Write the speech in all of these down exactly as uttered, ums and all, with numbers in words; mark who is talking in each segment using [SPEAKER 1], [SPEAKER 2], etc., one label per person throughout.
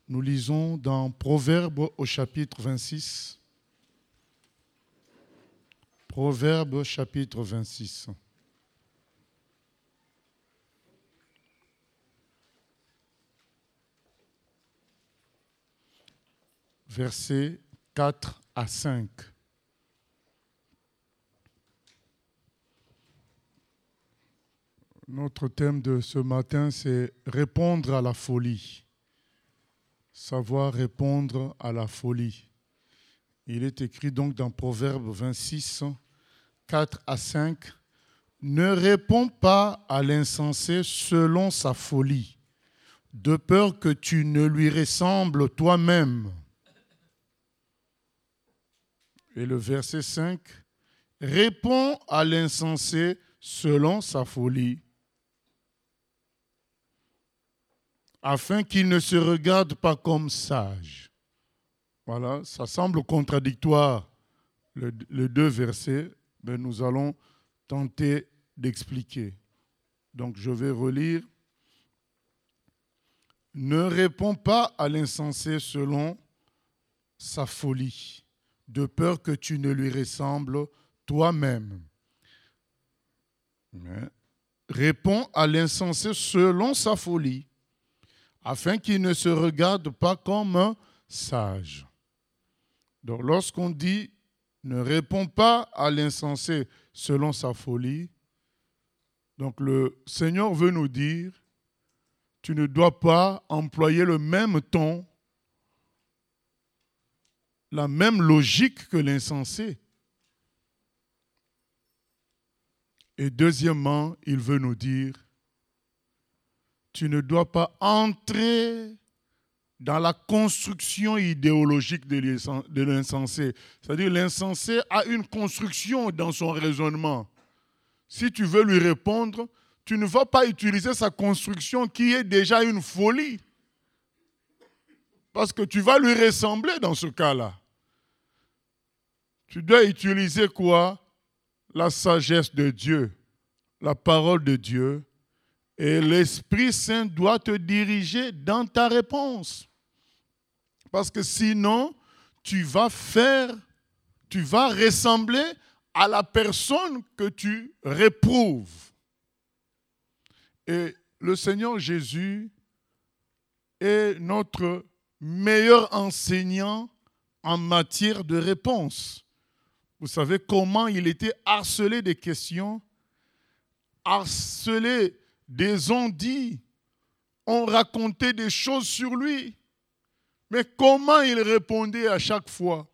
[SPEAKER 1] Nous lisons dans Proverbes au chapitre vingt-six. Proverbes chapitre vingt-six. Versets quatre à cinq. Notre thème de ce matin, c'est répondre à la folie. Savoir répondre à la folie. Il est écrit donc dans Proverbes vingt-six, quatre à cinq. Ne réponds pas à l'insensé selon sa folie, de peur que tu ne lui ressembles toi-même. Et le verset cinq, réponds à l'insensé selon sa folie, afin qu'il ne se regarde pas comme sage. Voilà, ça semble contradictoire, le, les deux versets, mais nous allons tenter d'expliquer. Donc je vais relire. Ne réponds pas à l'insensé selon sa folie, de peur que tu ne lui ressembles toi-même. Mais réponds à l'insensé selon sa folie, afin qu'il ne se regarde pas comme un sage. Donc lorsqu'on dit ne réponds pas à l'insensé selon sa folie, donc le Seigneur veut nous dire tu ne dois pas employer le même ton, la même logique que l'insensé. Et deuxièmement, il veut nous dire tu ne dois pas entrer dans la construction idéologique de l'insensé. C'est-à-dire l'insensé a une construction dans son raisonnement. Si tu veux lui répondre, tu ne vas pas utiliser sa construction qui est déjà une folie. Parce que tu vas lui ressembler dans ce cas-là. Tu dois utiliser quoi? La sagesse de Dieu, la parole de Dieu. Et l'Esprit Saint doit te diriger dans ta réponse. Parce que sinon, tu vas faire, tu vas ressembler à la personne que tu réprouves. Et le Seigneur Jésus est notre meilleur enseignant en matière de réponse. Vous savez comment il était harcelé des questions, harcelé des on-dit, on racontait des choses sur lui. Mais comment il répondait à chaque fois?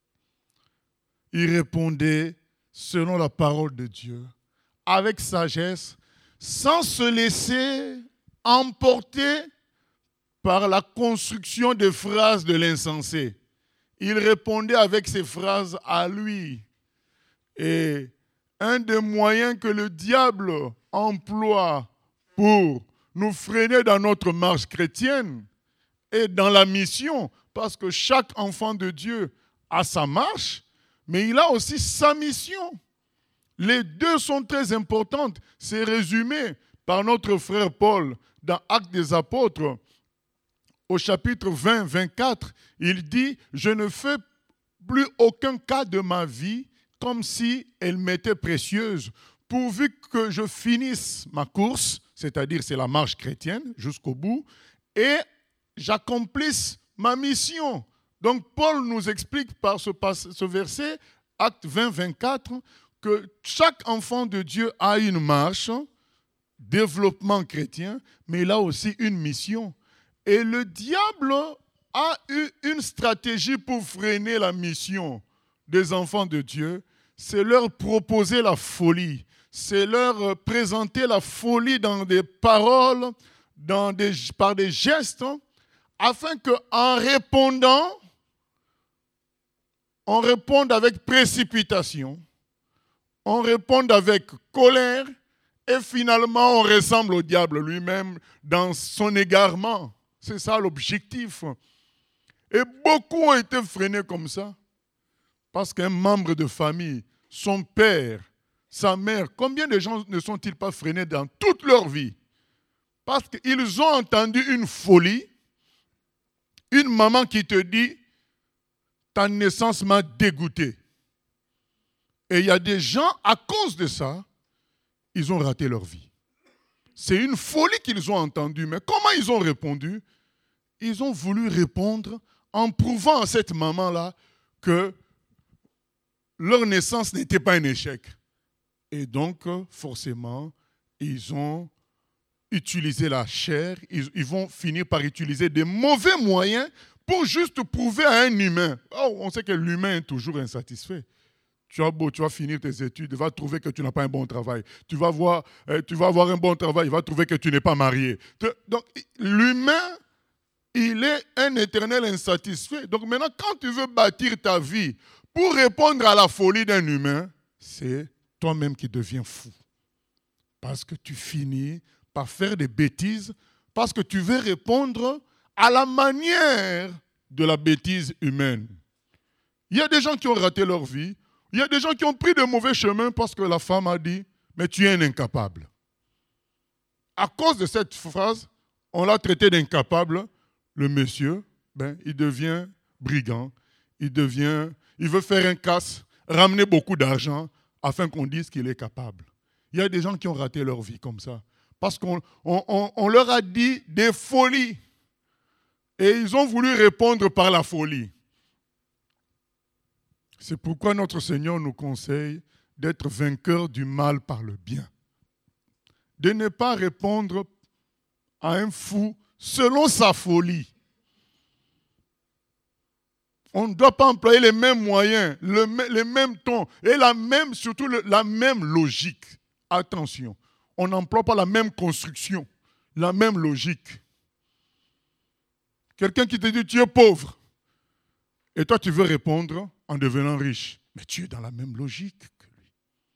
[SPEAKER 1] Il répondait selon la parole de Dieu, avec sagesse, sans se laisser emporter par la construction des phrases de l'insensé. Il répondait avec ses phrases à lui. Et un des moyens que le diable emploie pour nous freiner dans notre marche chrétienne et dans la mission, parce que chaque enfant de Dieu a sa marche, mais il a aussi sa mission. Les deux sont très importantes. C'est résumé par notre frère Paul dans Actes des Apôtres, au chapitre vingt, vingt-quatre. Il dit « Je ne fais plus aucun cas de ma vie comme si elle m'était précieuse, pourvu que je finisse ma course, c'est-à-dire c'est la marche chrétienne jusqu'au bout, et j'accomplisse ma mission. » Donc Paul nous explique par ce, ce verset, Acte vingt, vingt-quatre, que chaque enfant de Dieu a une marche, développement chrétien, mais il a aussi une mission. Et le diable a eu une stratégie pour freiner la mission des enfants de Dieu, c'est leur proposer la folie. C'est leur présenter la folie dans des paroles, dans des, par des gestes, afin qu'en répondant, on réponde avec précipitation, on réponde avec colère, et finalement on ressemble au diable lui-même dans son égarement. C'est ça l'objectif. Et beaucoup ont été freinés comme ça, parce qu'un membre de famille, son père, sa mère, combien de gens ne sont-ils pas freinés dans toute leur vie? Parce qu'ils ont entendu une folie, Une maman qui te dit, ta naissance m'a dégoûté. Et il y a des gens, à cause de ça, ils ont raté leur vie. C'est une folie qu'ils ont entendue. Mais comment ils ont répondu? Ils ont voulu répondre en prouvant à cette maman-là que leur naissance n'était pas un échec. Et donc, forcément, ils ont utilisé la chair, ils, ils vont finir par utiliser des mauvais moyens pour juste prouver à un humain. Oh, on sait que l'humain est toujours insatisfait. Tu as beau, tu vas finir tes études, il va trouver que tu n'as pas un bon travail. Tu vas, voir, euh, tu vas avoir un bon travail, il va trouver que tu n'es pas marié. Donc, l'humain, il est un éternel insatisfait. Donc maintenant, quand tu veux bâtir ta vie pour répondre à la folie d'un humain, c'est toi-même qui deviens fou. Parce que tu finis par faire des bêtises, parce que tu veux répondre à la manière de la bêtise humaine. Il y a des gens qui ont raté leur vie, il y a des gens qui ont pris de mauvais chemins parce que la femme a dit « mais tu es un incapable ». À cause de cette phrase, on l'a traité d'incapable. Le monsieur, ben, il devient brigand, il, devient, il veut faire un casse, ramener beaucoup d'argent afin qu'on dise qu'il est capable. Il y a des gens qui ont raté leur vie comme ça parce qu'on on, on, on leur a dit des folies et ils ont voulu répondre par la folie. C'est pourquoi notre Seigneur nous conseille d'être vainqueurs du mal par le bien. De ne pas répondre à un fou selon sa folie. On ne doit pas employer les mêmes moyens, le, les mêmes tons et la même, surtout le, la même logique. Attention, on n'emploie pas la même construction, la même logique. Quelqu'un qui te dit tu es pauvre et toi tu veux répondre en devenant riche, mais tu es dans la même logique que lui.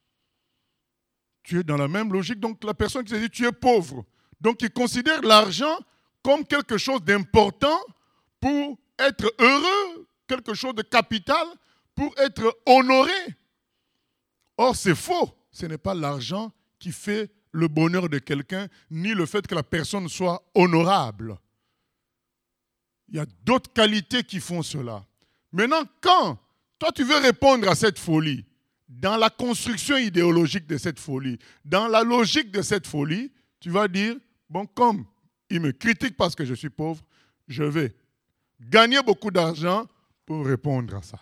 [SPEAKER 1] Tu es dans la même logique, donc la personne qui te dit tu es pauvre, donc il considère l'argent comme quelque chose d'important pour être heureux, quelque chose de capital, pour être honoré. Or, c'est faux. Ce n'est pas l'argent qui fait le bonheur de quelqu'un, ni le fait que la personne soit honorable. Il y a d'autres qualités qui font cela. Maintenant, quand toi tu veux répondre à cette folie, dans la construction idéologique de cette folie, dans la logique de cette folie, tu vas dire, bon, comme il me critique parce que je suis pauvre, je vais gagner beaucoup d'argent pour répondre à ça.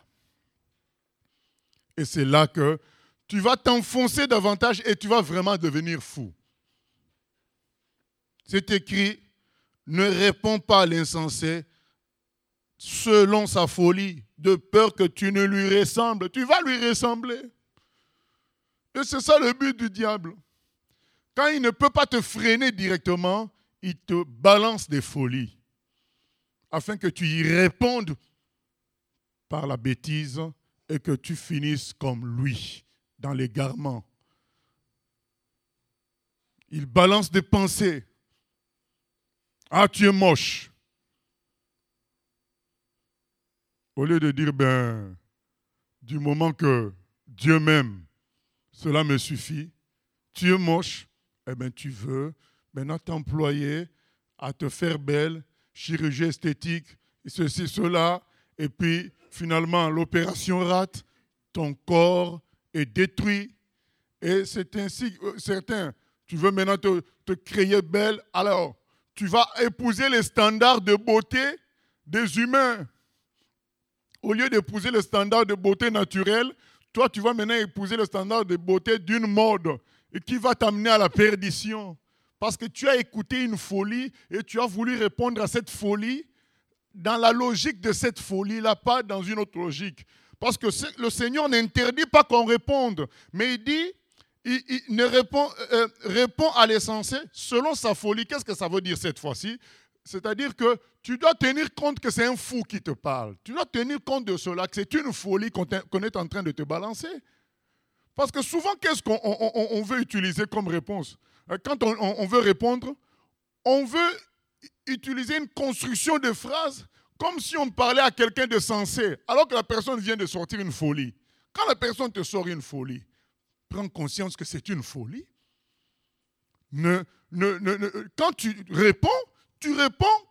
[SPEAKER 1] Et c'est là que tu vas t'enfoncer davantage et tu vas vraiment devenir fou. C'est écrit, ne réponds pas à l'insensé selon sa folie, de peur que tu ne lui ressembles. Tu vas lui ressembler. Et c'est ça le but du diable. Quand il ne peut pas te freiner directement, il te balance des folies afin que tu y répondes par la bêtise et que tu finisses comme lui, dans l'égarement. Il balance des pensées. Ah, tu es moche. Au lieu de dire, ben, du moment que Dieu m'aime, cela me suffit. Tu es moche, eh bien, tu veux maintenant t'employer à te faire belle, chirurgie esthétique, ceci, cela, et puis finalement l'opération rate, ton corps est détruit, et c'est ainsi que euh, certains, tu veux maintenant te, te créer belle, alors tu vas épouser les standards de beauté des humains. Au lieu d'épouser le standard de beauté naturelle, toi tu vas maintenant épouser le standard de beauté d'une mode, et qui va t'amener à la perdition. Parce que tu as écouté une folie et tu as voulu répondre à cette folie dans la logique de cette folie-là, pas dans une autre logique. Parce que le Seigneur n'interdit pas qu'on réponde, mais il dit, il, il ne répond, euh, répond à l'essentiel selon sa folie. Qu'est-ce que ça veut dire cette fois-ci? C'est-à-dire que tu dois tenir compte que c'est un fou qui te parle. Tu dois tenir compte de cela, que c'est une folie qu'on, qu'on est en train de te balancer. Parce que souvent, qu'est-ce qu'on on, on, on veut utiliser comme réponse? Quand on, on veut répondre, on veut utiliser une construction de phrases comme si on parlait à quelqu'un de sensé, alors que la personne vient de sortir une folie. Quand la personne te sort une folie, prends conscience que c'est une folie. Ne, ne, ne, ne, quand tu réponds, tu réponds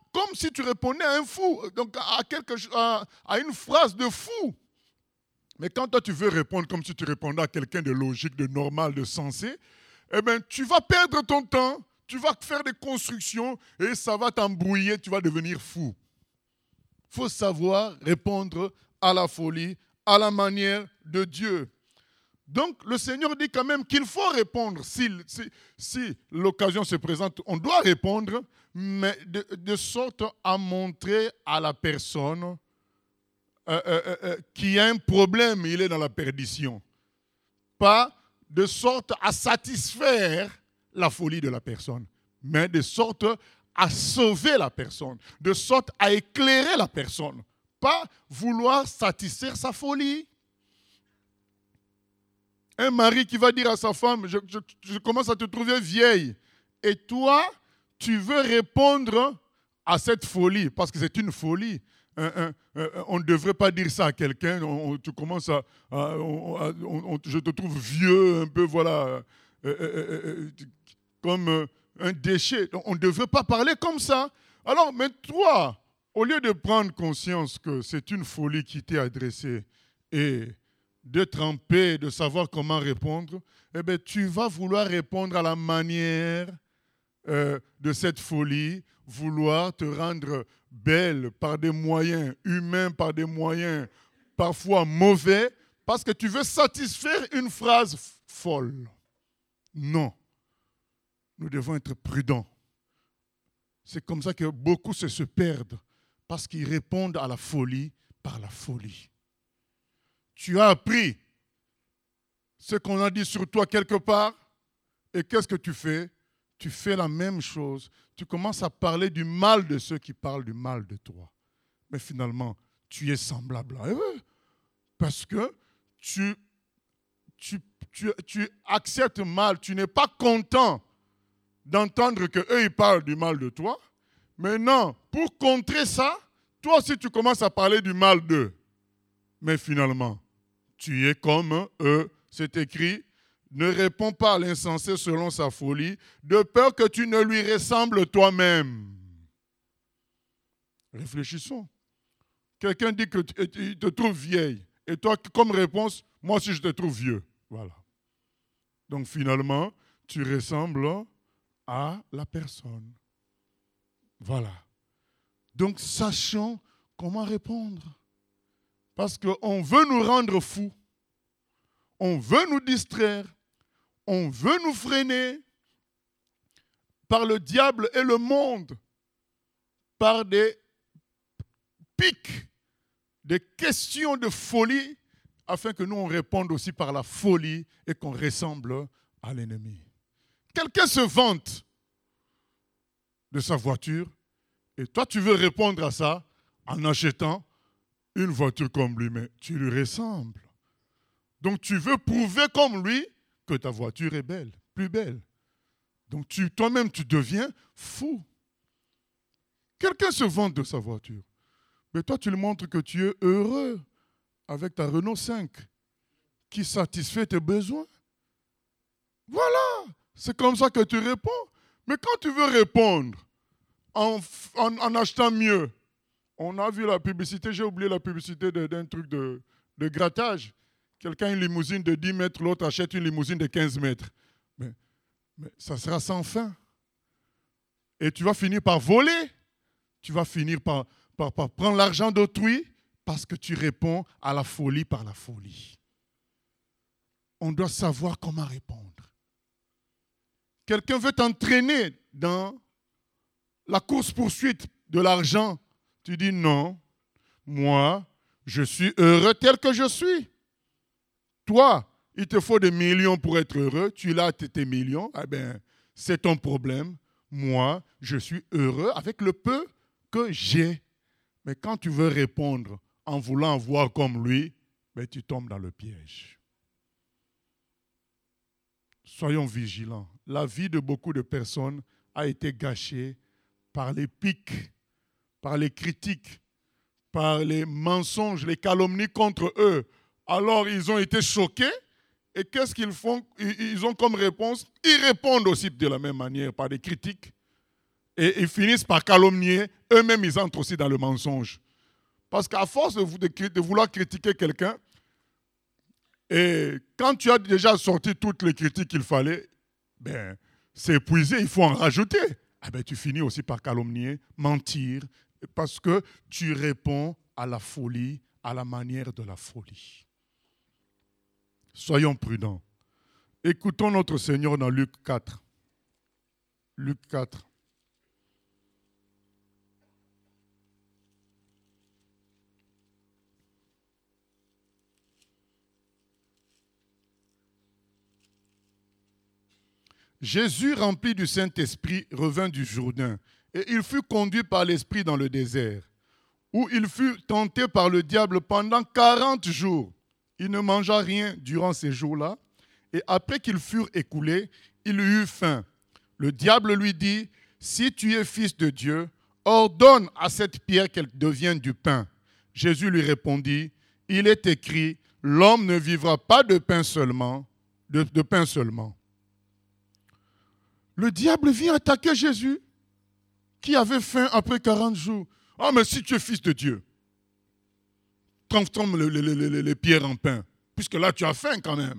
[SPEAKER 1] comme si tu répondais à un fou, donc à, quelque, à, à une phrase de fou. Mais quand toi tu veux répondre comme si tu répondais à quelqu'un de logique, de normal, de sensé, eh bien tu vas perdre ton temps, tu vas faire des constructions et ça va t'embrouiller, tu vas devenir fou. Il faut savoir répondre à la folie, à la manière de Dieu. Donc, le Seigneur dit quand même qu'il faut répondre. Si, si, si l'occasion se présente, on doit répondre, mais de, de sorte à montrer à la personne euh, euh, euh, qu'il y a un problème, il est dans la perdition. Pas de sorte à satisfaire la folie de la personne, mais de sorte à sauver la personne, de sorte à éclairer la personne. Pas vouloir satisfaire sa folie. Un mari qui va dire à sa femme, je, je, je commence à te trouver vieille. Et toi, tu veux répondre à cette folie, parce que c'est une folie. Un, un, un, on ne devrait pas dire ça à quelqu'un. On, on, tu commences à, à, on, on, je te trouve vieux, un peu, voilà, euh, euh, euh, euh, comme euh, un déchet. On ne devrait pas parler comme ça. Alors, mais toi, au lieu de prendre conscience que c'est une folie qui t'est adressée et d'être en paix, de savoir comment répondre, eh bien, tu vas vouloir répondre à la manière euh, de cette folie, vouloir te rendre belle par des moyens humains, par des moyens parfois mauvais, parce que tu veux satisfaire une phrase folle. Non. Nous devons être prudents. C'est comme ça que beaucoup se, se perdent, parce qu'ils répondent à la folie par la folie. Tu as appris ce qu'on a dit sur toi quelque part, et qu'est-ce que tu fais? Tu fais la même chose. Tu commences à parler du mal de ceux qui parlent du mal de toi. Mais finalement, tu es semblable à eux, parce que tu, tu, tu, tu acceptes mal, tu n'es pas content d'entendre qu'eux, ils parlent du mal de toi. Maintenant, pour contrer ça, toi aussi, tu commences à parler du mal d'eux. Mais finalement, tu es comme eux. C'est écrit, ne réponds pas à l'insensé selon sa folie, de peur que tu ne lui ressembles toi-même. Réfléchissons. Quelqu'un dit qu'il te trouve vieille. Et toi, comme réponse, moi aussi je te trouve vieux. Voilà. Donc finalement, tu ressembles à la personne. Voilà. Donc sachons comment répondre. Parce qu'on veut nous rendre fous. On veut nous distraire. On veut nous freiner par le diable et le monde, par des pics, des questions de folie, afin que nous on réponde aussi par la folie et qu'on ressemble à l'ennemi. Quelqu'un se vante de sa voiture et toi tu veux répondre à ça en achetant une voiture comme lui, mais tu lui ressembles. Donc tu veux prouver comme lui que ta voiture est belle, plus belle. Donc tu, toi-même tu deviens fou. Quelqu'un se vante de sa voiture, mais toi tu lui montres que tu es heureux avec ta Renault cinq qui satisfait tes besoins. Voilà, c'est comme ça que tu réponds. Mais quand tu veux répondre en, en, en achetant mieux, on a vu la publicité, j'ai oublié la publicité d'un truc de, de grattage. Quelqu'un a une limousine de dix mètres, l'autre achète une limousine de quinze mètres. Mais, mais ça sera sans fin. Et tu vas finir par voler. Tu vas finir par, par, par prendre l'argent d'autrui parce que tu réponds à la folie par la folie. On doit savoir comment répondre. Quelqu'un veut t'entraîner dans la course-poursuite de l'argent. Tu dis non, moi, je suis heureux tel que je suis. Toi, il te faut des millions pour être heureux. Tu l'as tes millions. Eh bien, c'est ton problème. Moi, je suis heureux avec le peu que j'ai. Mais quand tu veux répondre en voulant voir comme lui, ben, tu tombes dans le piège. Soyons vigilants. La vie de beaucoup de personnes a été gâchée par les pics, par les critiques, par les mensonges, les calomnies contre eux. Alors, ils ont été choqués. Et qu'est-ce qu'ils font? Ils ont comme réponse, ils répondent aussi de la même manière par des critiques. Et ils finissent par calomnier. Eux-mêmes, ils entrent aussi dans le mensonge. Parce qu'à force de, de, de vouloir critiquer quelqu'un, et quand tu as déjà sorti toutes les critiques qu'il fallait, ben, c'est épuisé, il faut en rajouter. Ah ben, tu finis aussi par calomnier, mentir, parce que tu réponds à la folie, à la manière de la folie. Soyons prudents. Écoutons notre Seigneur dans Luc quatre. Luc quatre. Jésus, rempli du Saint-Esprit, revint du Jourdain, et il fut conduit par l'Esprit dans le désert, où il fut tenté par le diable pendant quarante jours. Il ne mangea rien durant ces jours-là, et après qu'ils furent écoulés, il eut faim. Le diable lui dit, « Si tu es fils de Dieu, ordonne à cette pierre qu'elle devienne du pain. » Jésus lui répondit, « Il est écrit, l'homme ne vivra pas de pain seulement, de, de pain seulement. » Le diable vient attaquer Jésus, qui avait faim après quarante jours. « Ah, mais si tu es fils de Dieu, transforme les, les, les, les pierres en pain, puisque là tu as faim quand même. »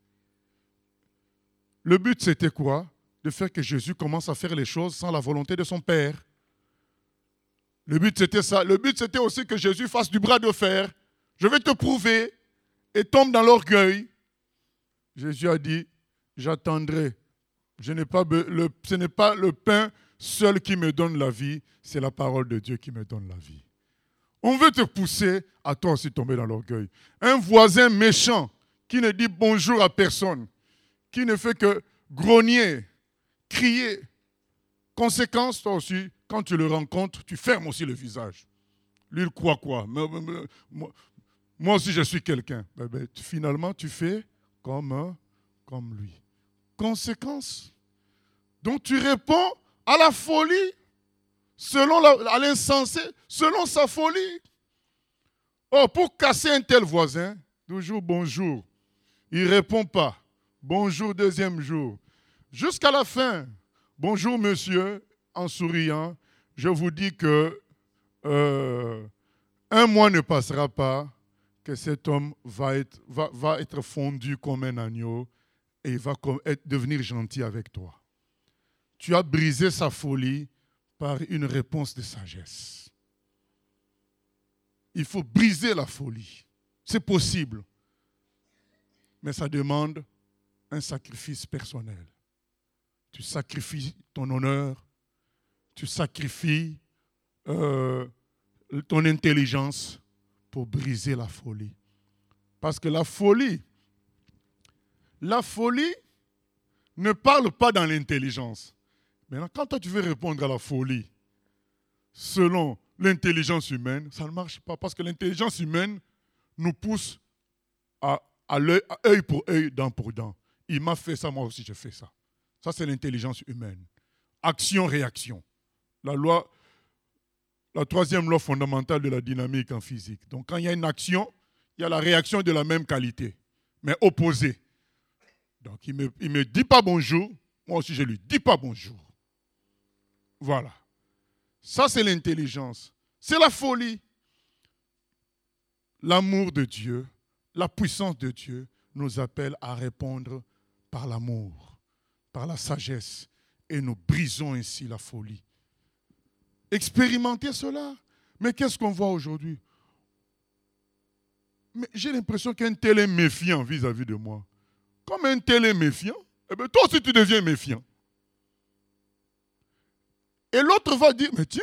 [SPEAKER 1] Le but c'était quoi? De faire que Jésus commence à faire les choses sans la volonté de son Père. Le but c'était ça. Le but c'était aussi que Jésus fasse du bras de fer. Je vais te prouver, et tombe dans l'orgueil. Jésus a dit, j'attendrai. Je n'ai pas le, ce n'est pas le pain seul qui me donne la vie, c'est la parole de Dieu qui me donne la vie. On veut te pousser à toi aussi tomber dans l'orgueil. Un voisin méchant qui ne dit bonjour à personne, qui ne fait que grogner, crier. Conséquence, toi aussi, quand tu le rencontres, tu fermes aussi le visage. Lui, il croit quoi? Moi, moi aussi, je suis quelqu'un. Ben, ben, finalement, tu fais comme, comme lui. Conséquence. Donc tu réponds à la folie, selon la, à l'insensé, selon sa folie. Oh, pour casser un tel voisin, toujours bonjour. Il ne répond pas. Bonjour, deuxième jour. Jusqu'à la fin. Bonjour, monsieur, en souriant. Je vous dis que euh, un mois ne passera pas que cet homme va être, va, va être fondu comme un agneau et il va être, devenir gentil avec toi. Tu as brisé sa folie par une réponse de sagesse. Il faut briser la folie. C'est possible. Mais ça demande un sacrifice personnel. Tu sacrifies ton honneur, tu sacrifies euh, ton intelligence pour briser la folie. Parce que la folie, la folie ne parle pas dans l'intelligence. Maintenant, quand toi tu veux répondre à la folie selon l'intelligence humaine, ça ne marche pas. Parce que l'intelligence humaine nous pousse à, à l'œil pour œil, dent pour dent. Il m'a fait ça, moi aussi je fais ça. Ça, c'est l'intelligence humaine. Action-réaction. La loi, la troisième loi fondamentale de la dynamique en physique. Donc, quand il y a une action, il y a la réaction de la même qualité, mais opposée. Donc, il ne me, il me dit pas bonjour, moi aussi je ne lui dis pas bonjour. Voilà. Ça, c'est l'intelligence. C'est la folie. L'amour de Dieu, la puissance de Dieu nous appelle à répondre par l'amour, par la sagesse, et nous brisons ainsi la folie. Expérimentez cela. Mais qu'est-ce qu'on voit aujourd'hui? Mais j'ai l'impression qu'un tel est méfiant vis-à-vis de moi. Comme un tel est méfiant, eh bien, toi aussi tu deviens méfiant. Et l'autre va dire, mais tiens,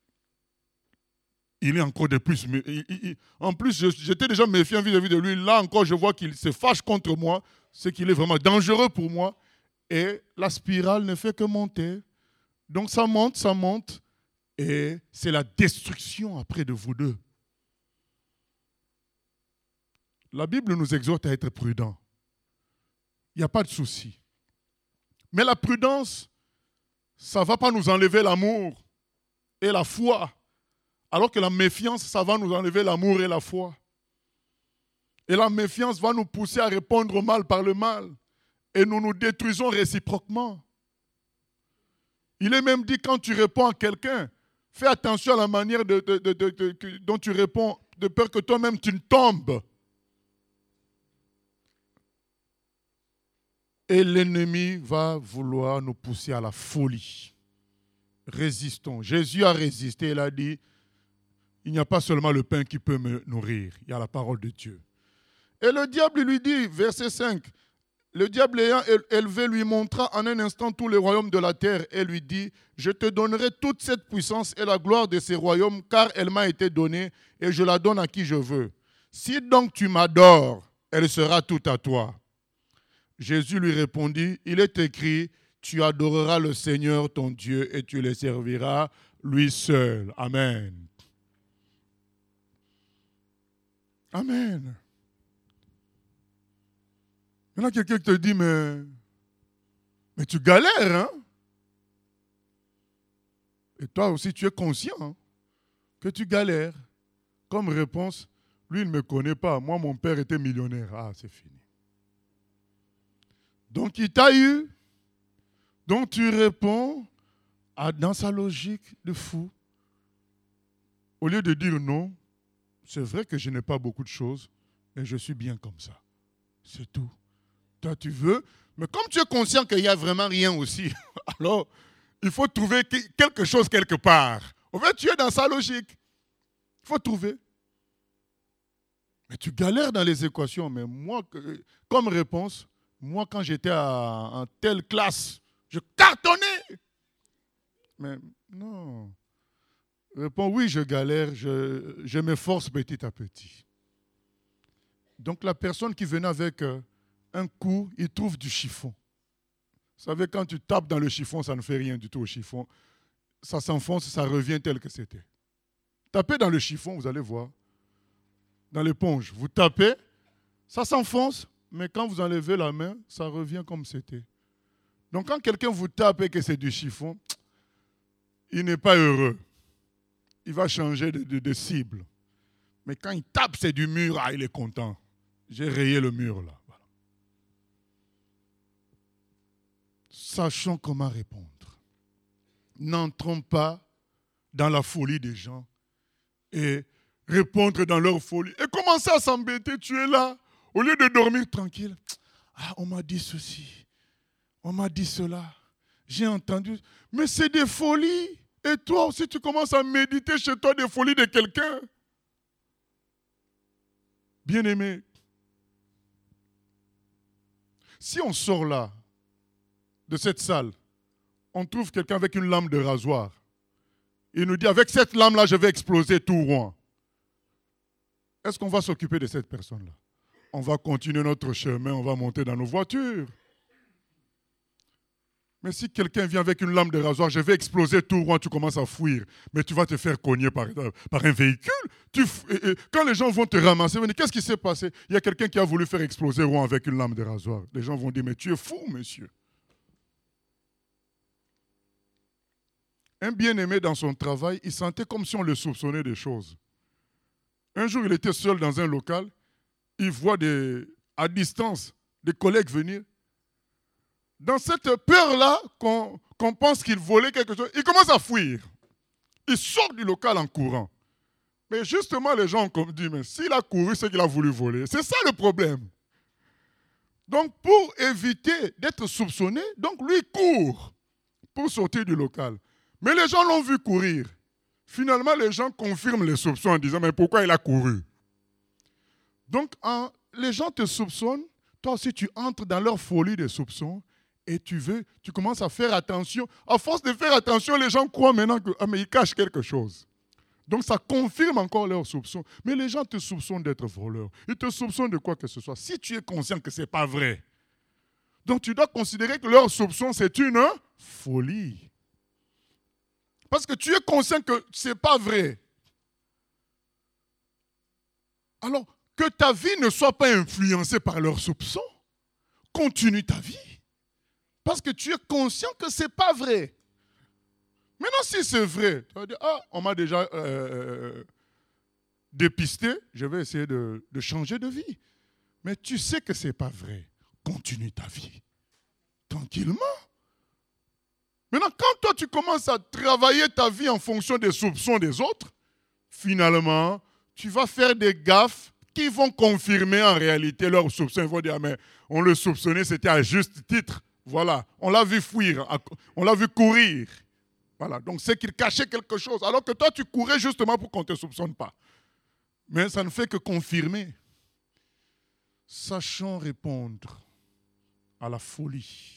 [SPEAKER 1] il est encore de plus. Il, il, il, en plus, j'étais déjà méfiant vis-à-vis de lui. Là encore, je vois qu'il se fâche contre moi. C'est qu'il est vraiment dangereux pour moi. Et la spirale ne fait que monter. Donc ça monte, ça monte. Et c'est la destruction après de vous deux. La Bible nous exhorte à être prudents. Il n'y a pas de souci. Mais la prudence, ça ne va pas nous enlever l'amour et la foi. Alors que la méfiance, ça va nous enlever l'amour et la foi. Et la méfiance va nous pousser à répondre au mal par le mal. Et nous nous détruisons réciproquement. Il est même dit, quand tu réponds à quelqu'un, fais attention à la manière de, de, de, de, de, dont tu réponds, de peur que toi-même tu ne tombes. Et l'ennemi va vouloir nous pousser à la folie. Résistons. Jésus a résisté, il a dit, il n'y a pas seulement le pain qui peut me nourrir, il y a la parole de Dieu. Et le diable lui dit, verset cinq, le diable ayant élevé lui montra en un instant tous les royaumes de la terre et lui dit, je te donnerai toute cette puissance et la gloire de ces royaumes, car elle m'a été donnée et je la donne à qui je veux. Si donc tu m'adores, elle sera toute à toi. Jésus lui répondit, il est écrit, tu adoreras le Seigneur ton Dieu et tu le serviras lui seul. Amen. Amen. Maintenant, quelqu'un te dit, mais, mais tu galères, hein? Et toi aussi, tu es conscient hein, que tu galères. Comme réponse, lui, il ne me connaît pas. Moi, mon père était millionnaire. Ah, c'est fini. Donc, il t'a eu. Donc, tu réponds à, dans sa logique de fou. Au lieu de dire non, c'est vrai que je n'ai pas beaucoup de choses, mais je suis bien comme ça. C'est tout. Toi, tu veux. Mais comme tu es conscient qu'il n'y a vraiment rien aussi, alors, il faut trouver quelque chose quelque part. En fait, tu es dans sa logique. Il faut trouver. Mais tu galères dans les équations. Mais moi, comme réponse, moi, quand j'étais en telle classe, je cartonnais. Mais non. Réponds, oui, je galère, je, je m'efforce petit à petit. Donc, la personne qui venait avec un coup, il trouve du chiffon. Vous savez, quand tu tapes dans le chiffon, ça ne fait rien du tout au chiffon. Ça s'enfonce, ça revient tel que c'était. Tapez dans le chiffon, vous allez voir. Dans l'éponge, vous tapez, ça s'enfonce, mais quand vous enlevez la main, ça revient comme c'était. Donc quand quelqu'un vous tape et que c'est du chiffon, il n'est pas heureux. Il va changer de, de, de cible. Mais quand il tape, c'est du mur, ah, il est content. J'ai rayé le mur là. Voilà. Sachons comment répondre. N'entrons pas dans la folie des gens et répondre dans leur folie. Et commencer à s'embêter, tu es là, au lieu de dormir tranquille. Ah, on m'a dit ceci, on m'a dit cela, j'ai entendu. Mais c'est des folies. Et toi aussi, tu commences à méditer chez toi des folies de quelqu'un. Bien-aimé, si on sort là, de cette salle, on trouve quelqu'un avec une lame de rasoir. Il nous dit, avec cette lame-là, je vais exploser tout Rouen. Est-ce qu'on va s'occuper de cette personne-là? On va continuer notre chemin, on va monter dans nos voitures. Mais si quelqu'un vient avec une lame de rasoir, je vais exploser tout Rouen, tu commences à fuir. Mais tu vas te faire cogner par, par un véhicule. Tu, et, et, quand les gens vont te ramasser, qu'est-ce qui s'est passé? Il y a quelqu'un qui a voulu faire exploser Rouen avec une lame de rasoir. Les gens vont dire, mais tu es fou, monsieur. Un bien-aimé dans son travail, il sentait comme si on le soupçonnait des choses. Un jour, il était seul dans un local. Il voit des, à distance des collègues venir. Dans cette peur-là, qu'on, qu'on pense qu'il volait quelque chose, il commence à fuir. Il sort du local en courant. Mais justement, les gens ont dit, mais s'il a couru, c'est qu'il a voulu voler. C'est ça le problème. Donc, pour éviter d'être soupçonné, donc lui court pour sortir du local. Mais les gens l'ont vu courir. Finalement, les gens confirment les soupçons en disant, mais pourquoi il a couru? Donc, en, les gens te soupçonnent, toi aussi tu entres dans leur folie de soupçons et tu veux, tu commences à faire attention. À force de faire attention, les gens croient maintenant que, ah, mais ils cachent quelque chose. Donc, ça confirme encore leurs soupçons. Mais les gens te soupçonnent d'être voleur. Ils te soupçonnent de quoi que ce soit. Si tu es conscient que ce n'est pas vrai, donc tu dois considérer que leur soupçon, c'est une hein, folie. Parce que tu es conscient que ce n'est pas vrai. Alors, que ta vie ne soit pas influencée par leurs soupçons. Continue ta vie. Parce que tu es conscient que ce n'est pas vrai. Maintenant, si c'est vrai, tu vas dire, ah, on m'a déjà euh, dépisté, je vais essayer de, de changer de vie. Mais tu sais que ce n'est pas vrai. Continue ta vie. Tranquillement. Maintenant, quand toi, tu commences à travailler ta vie en fonction des soupçons des autres, finalement, tu vas faire des gaffes qui vont confirmer en réalité leurs soupçons. Ils vont dire, mais on le soupçonnait, c'était à juste titre. Voilà, on l'a vu fuir, on l'a vu courir. Voilà, donc c'est qu'il cachait quelque chose, alors que toi, tu courais justement pour qu'on ne te soupçonne pas. Mais ça ne fait que confirmer. Sachons répondre à la folie.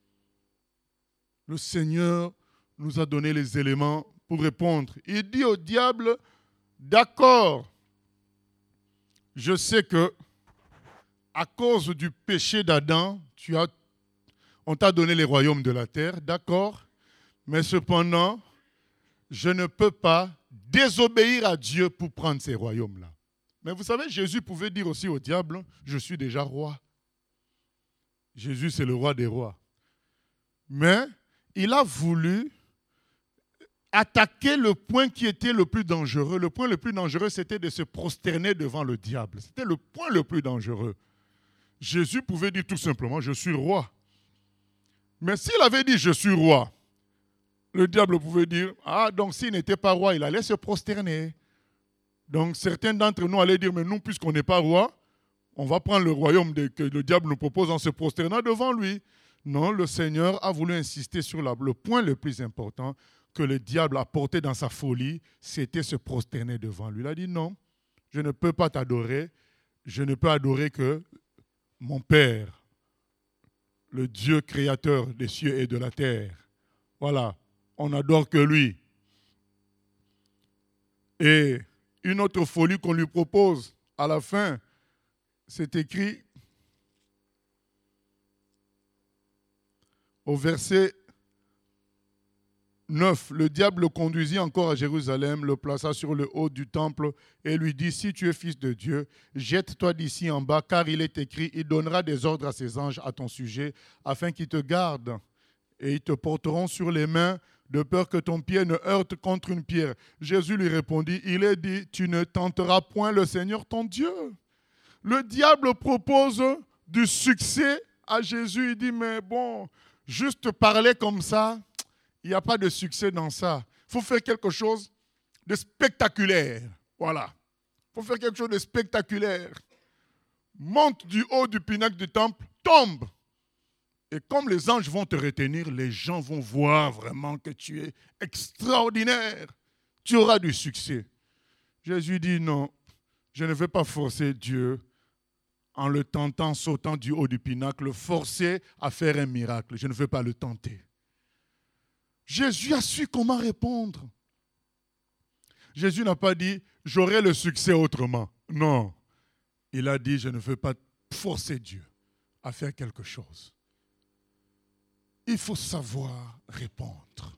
[SPEAKER 1] Le Seigneur nous a donné les éléments pour répondre. Il dit au diable, d'accord, je sais que à cause du péché d'Adam, tu as, on t'a donné les royaumes de la terre, d'accord, mais cependant, je ne peux pas désobéir à Dieu pour prendre ces royaumes-là. Mais vous savez, Jésus pouvait dire aussi au diable, je suis déjà roi. Jésus, c'est le roi des rois. Mais il a voulu attaquer le point qui était le plus dangereux. Le point le plus dangereux, c'était de se prosterner devant le diable. C'était le point le plus dangereux. Jésus pouvait dire tout simplement, je suis roi. Mais s'il avait dit, je suis roi, le diable pouvait dire, ah, donc s'il n'était pas roi, il allait se prosterner. Donc certains d'entre nous allaient dire, mais nous, puisqu'on n'est pas roi, on va prendre le royaume de, que le diable nous propose en se prosternant devant lui. Non, le Seigneur a voulu insister sur la, le point le plus important que le diable a porté dans sa folie, c'était se prosterner devant lui. Il a dit, non, je ne peux pas t'adorer, je ne peux adorer que mon Père, le Dieu créateur des cieux et de la terre. Voilà, on n'adore que lui. Et une autre folie qu'on lui propose à la fin, c'est écrit au verset neuf. Le diable le conduisit encore à Jérusalem, le plaça sur le haut du temple et lui dit, si tu es fils de Dieu, jette-toi d'ici en bas, car il est écrit, il donnera des ordres à ses anges à ton sujet, afin qu'ils te gardent, et ils te porteront sur les mains, de peur que ton pied ne heurte contre une pierre. Jésus lui répondit, il est dit, tu ne tenteras point le Seigneur ton Dieu. Le diable propose du succès à Jésus. Il dit, mais bon, juste parler comme ça, il n'y a pas de succès dans ça. Il faut faire quelque chose de spectaculaire. Voilà. Il faut faire quelque chose de spectaculaire. Monte du haut du pinacle du temple, tombe. Et comme les anges vont te retenir, les gens vont voir vraiment que tu es extraordinaire. Tu auras du succès. Jésus dit non, je ne vais pas forcer Dieu en le tentant, sautant du haut du pinacle, le forcer à faire un miracle. Je ne veux pas le tenter. Jésus a su comment répondre. Jésus n'a pas dit, j'aurai le succès autrement. Non. Il a dit, je ne veux pas forcer Dieu à faire quelque chose. Il faut savoir répondre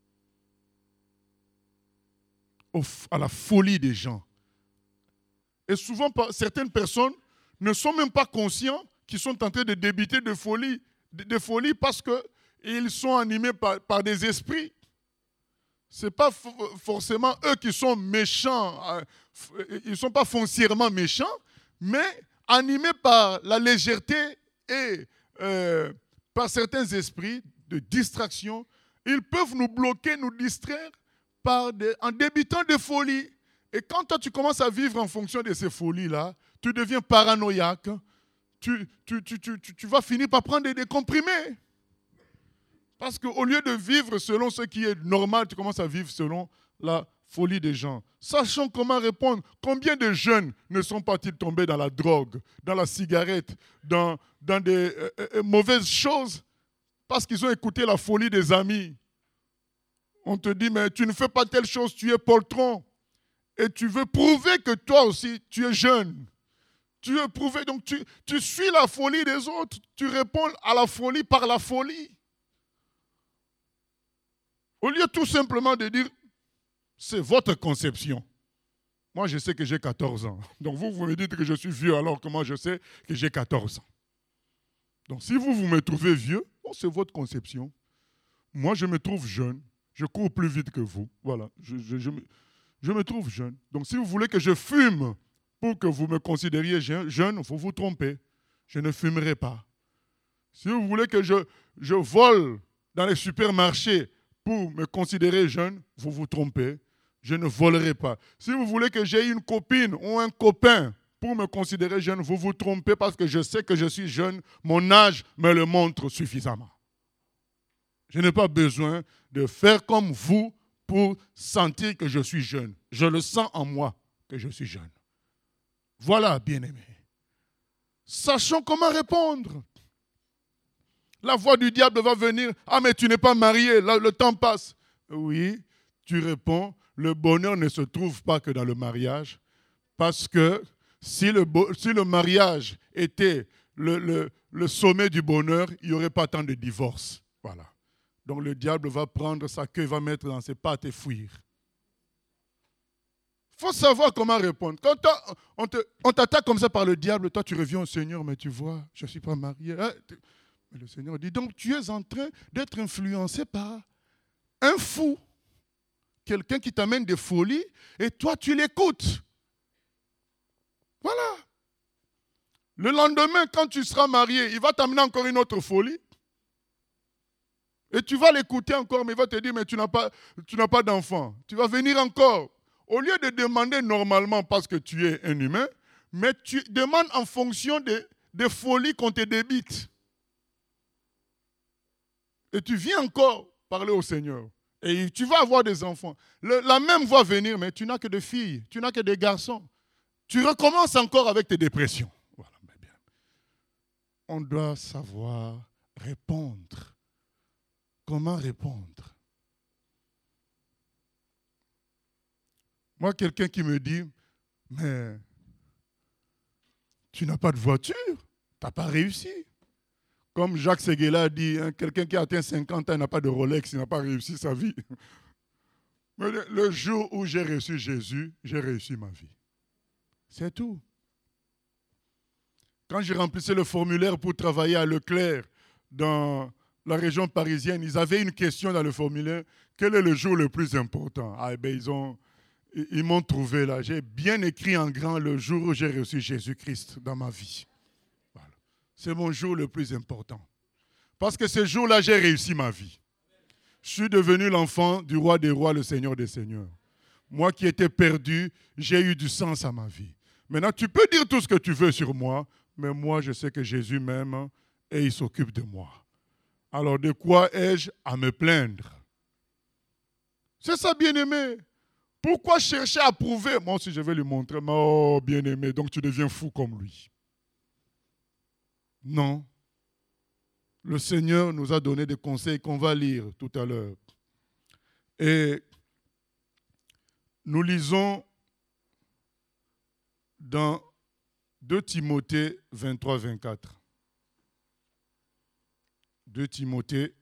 [SPEAKER 1] à la folie des gens. Et souvent, certaines personnes ne sont même pas conscients qu'ils sont en train de débiter de folie, de, de folie parce qu'ils sont animés par, par des esprits. Ce n'est pas forcément eux qui sont méchants, ils ne sont pas foncièrement méchants, mais animés par la légèreté et euh, par certains esprits de distraction, ils peuvent nous bloquer, nous distraire par des, en débitant de folie. Et quand toi tu commences à vivre en fonction de ces folies-là, tu deviens paranoïaque, tu, tu, tu, tu, tu, tu vas finir par prendre des, des comprimés. Parce qu'au lieu de vivre selon ce qui est normal, tu commences à vivre selon la folie des gens. Sachons comment répondre. Combien de jeunes ne sont pas-ils tombés dans la drogue, dans la cigarette, dans, dans des euh, euh, mauvaises choses parce qu'ils ont écouté la folie des amis. On te dit, mais tu ne fais pas telle chose, tu es poltron. Et tu veux prouver que toi aussi, tu es jeune. Tu veux prouver, donc tu, tu suis la folie des autres. Tu réponds à la folie par la folie. Au lieu tout simplement de dire, c'est votre conception. Moi, je sais que j'ai quatorze ans. Donc vous, vous me dites que je suis vieux, alors que moi, je sais que j'ai quatorze ans. Donc si vous, vous me trouvez vieux, bon, c'est votre conception. Moi, je me trouve jeune. Je cours plus vite que vous. Voilà, je, je, je, me, je me trouve jeune. Donc si vous voulez que je fume pour que vous me considériez jeune, il faut vous tromper. Je ne fumerai pas. Si vous voulez que je, je vole dans les supermarchés pour me considérer jeune, vous vous trompez. Je ne volerai pas. Si vous voulez que j'aie une copine ou un copain pour me considérer jeune, vous vous trompez parce que je sais que je suis jeune. Mon âge me le montre suffisamment. Je n'ai pas besoin de faire comme vous pour sentir que je suis jeune. Je le sens en moi que je suis jeune. Voilà, bien-aimés. Sachons comment répondre. La voix du diable va venir. Ah, mais tu n'es pas marié, là, le temps passe. Oui, tu réponds. Le bonheur ne se trouve pas que dans le mariage. Parce que si le, si le mariage était le, le, le sommet du bonheur, il n'y aurait pas tant de divorces. Voilà. Donc le diable va prendre sa queue, va mettre dans ses pattes et fuir. Il faut savoir comment répondre. Quand on, te, on t'attaque comme ça par le diable, toi tu reviens au Seigneur, mais tu vois, je ne suis pas marié. Hein? Mais le Seigneur dit, donc tu es en train d'être influencé par un fou. Quelqu'un qui t'amène des folies et toi tu l'écoutes. Voilà. Le lendemain, quand tu seras marié, il va t'amener encore une autre folie. Et tu vas l'écouter encore, mais il va te dire, mais tu n'as pas, tu n'as pas d'enfant. Tu vas venir encore. Au lieu de demander normalement parce que tu es un humain, mais tu demandes en fonction des, des folies qu'on te débite. Et tu viens encore parler au Seigneur. Et tu vas avoir des enfants. Le, la même va venir, mais tu n'as que des filles, tu n'as que des garçons. Tu recommences encore avec tes dépressions. Voilà, mais bien. On doit savoir répondre. Comment répondre? Moi, quelqu'un qui me dit, mais tu n'as pas de voiture, tu n'as pas réussi. Comme Jacques Séguéla dit, hein, quelqu'un qui a atteint cinquante ans n'a pas de Rolex, il n'a pas réussi sa vie. Mais le, le jour où j'ai reçu Jésus, j'ai réussi ma vie. C'est tout. Quand j'ai remplissé le formulaire pour travailler à Leclerc, dans la région parisienne, ils avaient une question dans le formulaire. Quel est le jour le plus important? Ah, ben, ils ont, ils m'ont trouvé là. J'ai bien écrit en grand le jour où j'ai reçu Jésus-Christ dans ma vie. Voilà. C'est mon jour le plus important. Parce que ce jour-là, j'ai réussi ma vie. Je suis devenu l'enfant du roi des rois, le Seigneur des seigneurs. Moi qui étais perdu, j'ai eu du sens à ma vie. Maintenant, tu peux dire tout ce que tu veux sur moi, mais moi, je sais que Jésus m'aime et il s'occupe de moi. Alors, de quoi ai-je à me plaindre? C'est ça, bien-aimé. Pourquoi chercher à prouver? Moi aussi, je vais lui montrer. Mais oh, bien-aimé, donc tu deviens fou comme lui. Non. Le Seigneur nous a donné des conseils qu'on va lire tout à l'heure. Et nous lisons dans deux Timothée vingt-trois vingt-quatre. deux Timothée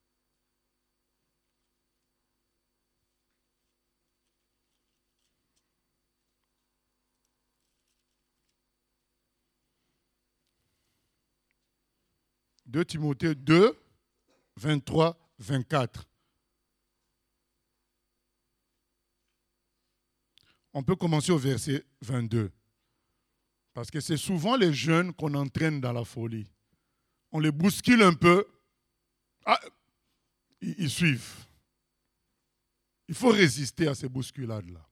[SPEAKER 1] deux Timothée deux, vingt-trois vingt-quatre. On peut commencer au verset vingt-deux. Parce que c'est souvent les jeunes qu'on entraîne dans la folie. On les bouscule un peu. Ah, ils, ils suivent. Il faut résister à ces bousculades-là.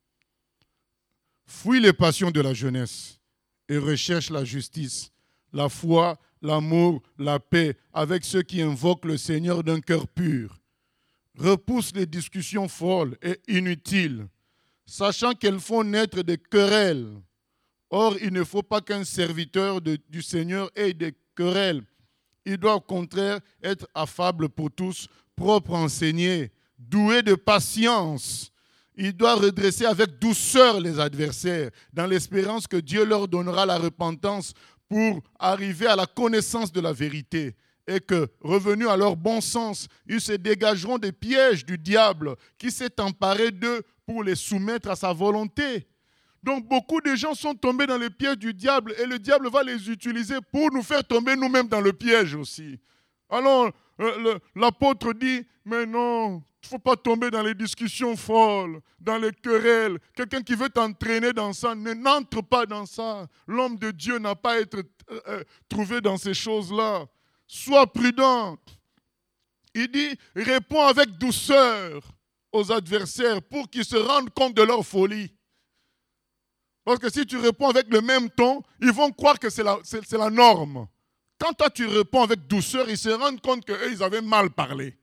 [SPEAKER 1] Fuis les passions de la jeunesse et recherche la justice, la foi, l'amour, la paix avec ceux qui invoquent le Seigneur d'un cœur pur. Repousse les discussions folles et inutiles, sachant qu'elles font naître des querelles. Or, il ne faut pas qu'un serviteur de, du Seigneur ait des querelles. Il doit au contraire être affable pour tous, propre, enseigné, doué de patience. Il doit redresser avec douceur les adversaires, dans l'espérance que Dieu leur donnera la repentance pour arriver à la connaissance de la vérité. Et que, revenus à leur bon sens, ils se dégageront des pièges du diable qui s'est emparé d'eux pour les soumettre à sa volonté. Donc beaucoup de gens sont tombés dans les pièges du diable et le diable va les utiliser pour nous faire tomber nous-mêmes dans le piège aussi. Alors euh, l'apôtre dit, mais non, il ne faut pas tomber dans les discussions folles, dans les querelles. Quelqu'un qui veut t'entraîner dans ça, ne n'entre pas dans ça. L'homme de Dieu n'a pas à être euh, trouvé dans ces choses-là. Sois prudent Il dit, réponds avec douceur aux adversaires pour qu'ils se rendent compte de leur folie. Parce que si tu réponds avec le même ton, ils vont croire que c'est la, c'est, c'est la norme. Quand toi tu réponds avec douceur, ils se rendent compte qu'eux, ils avaient mal parlé.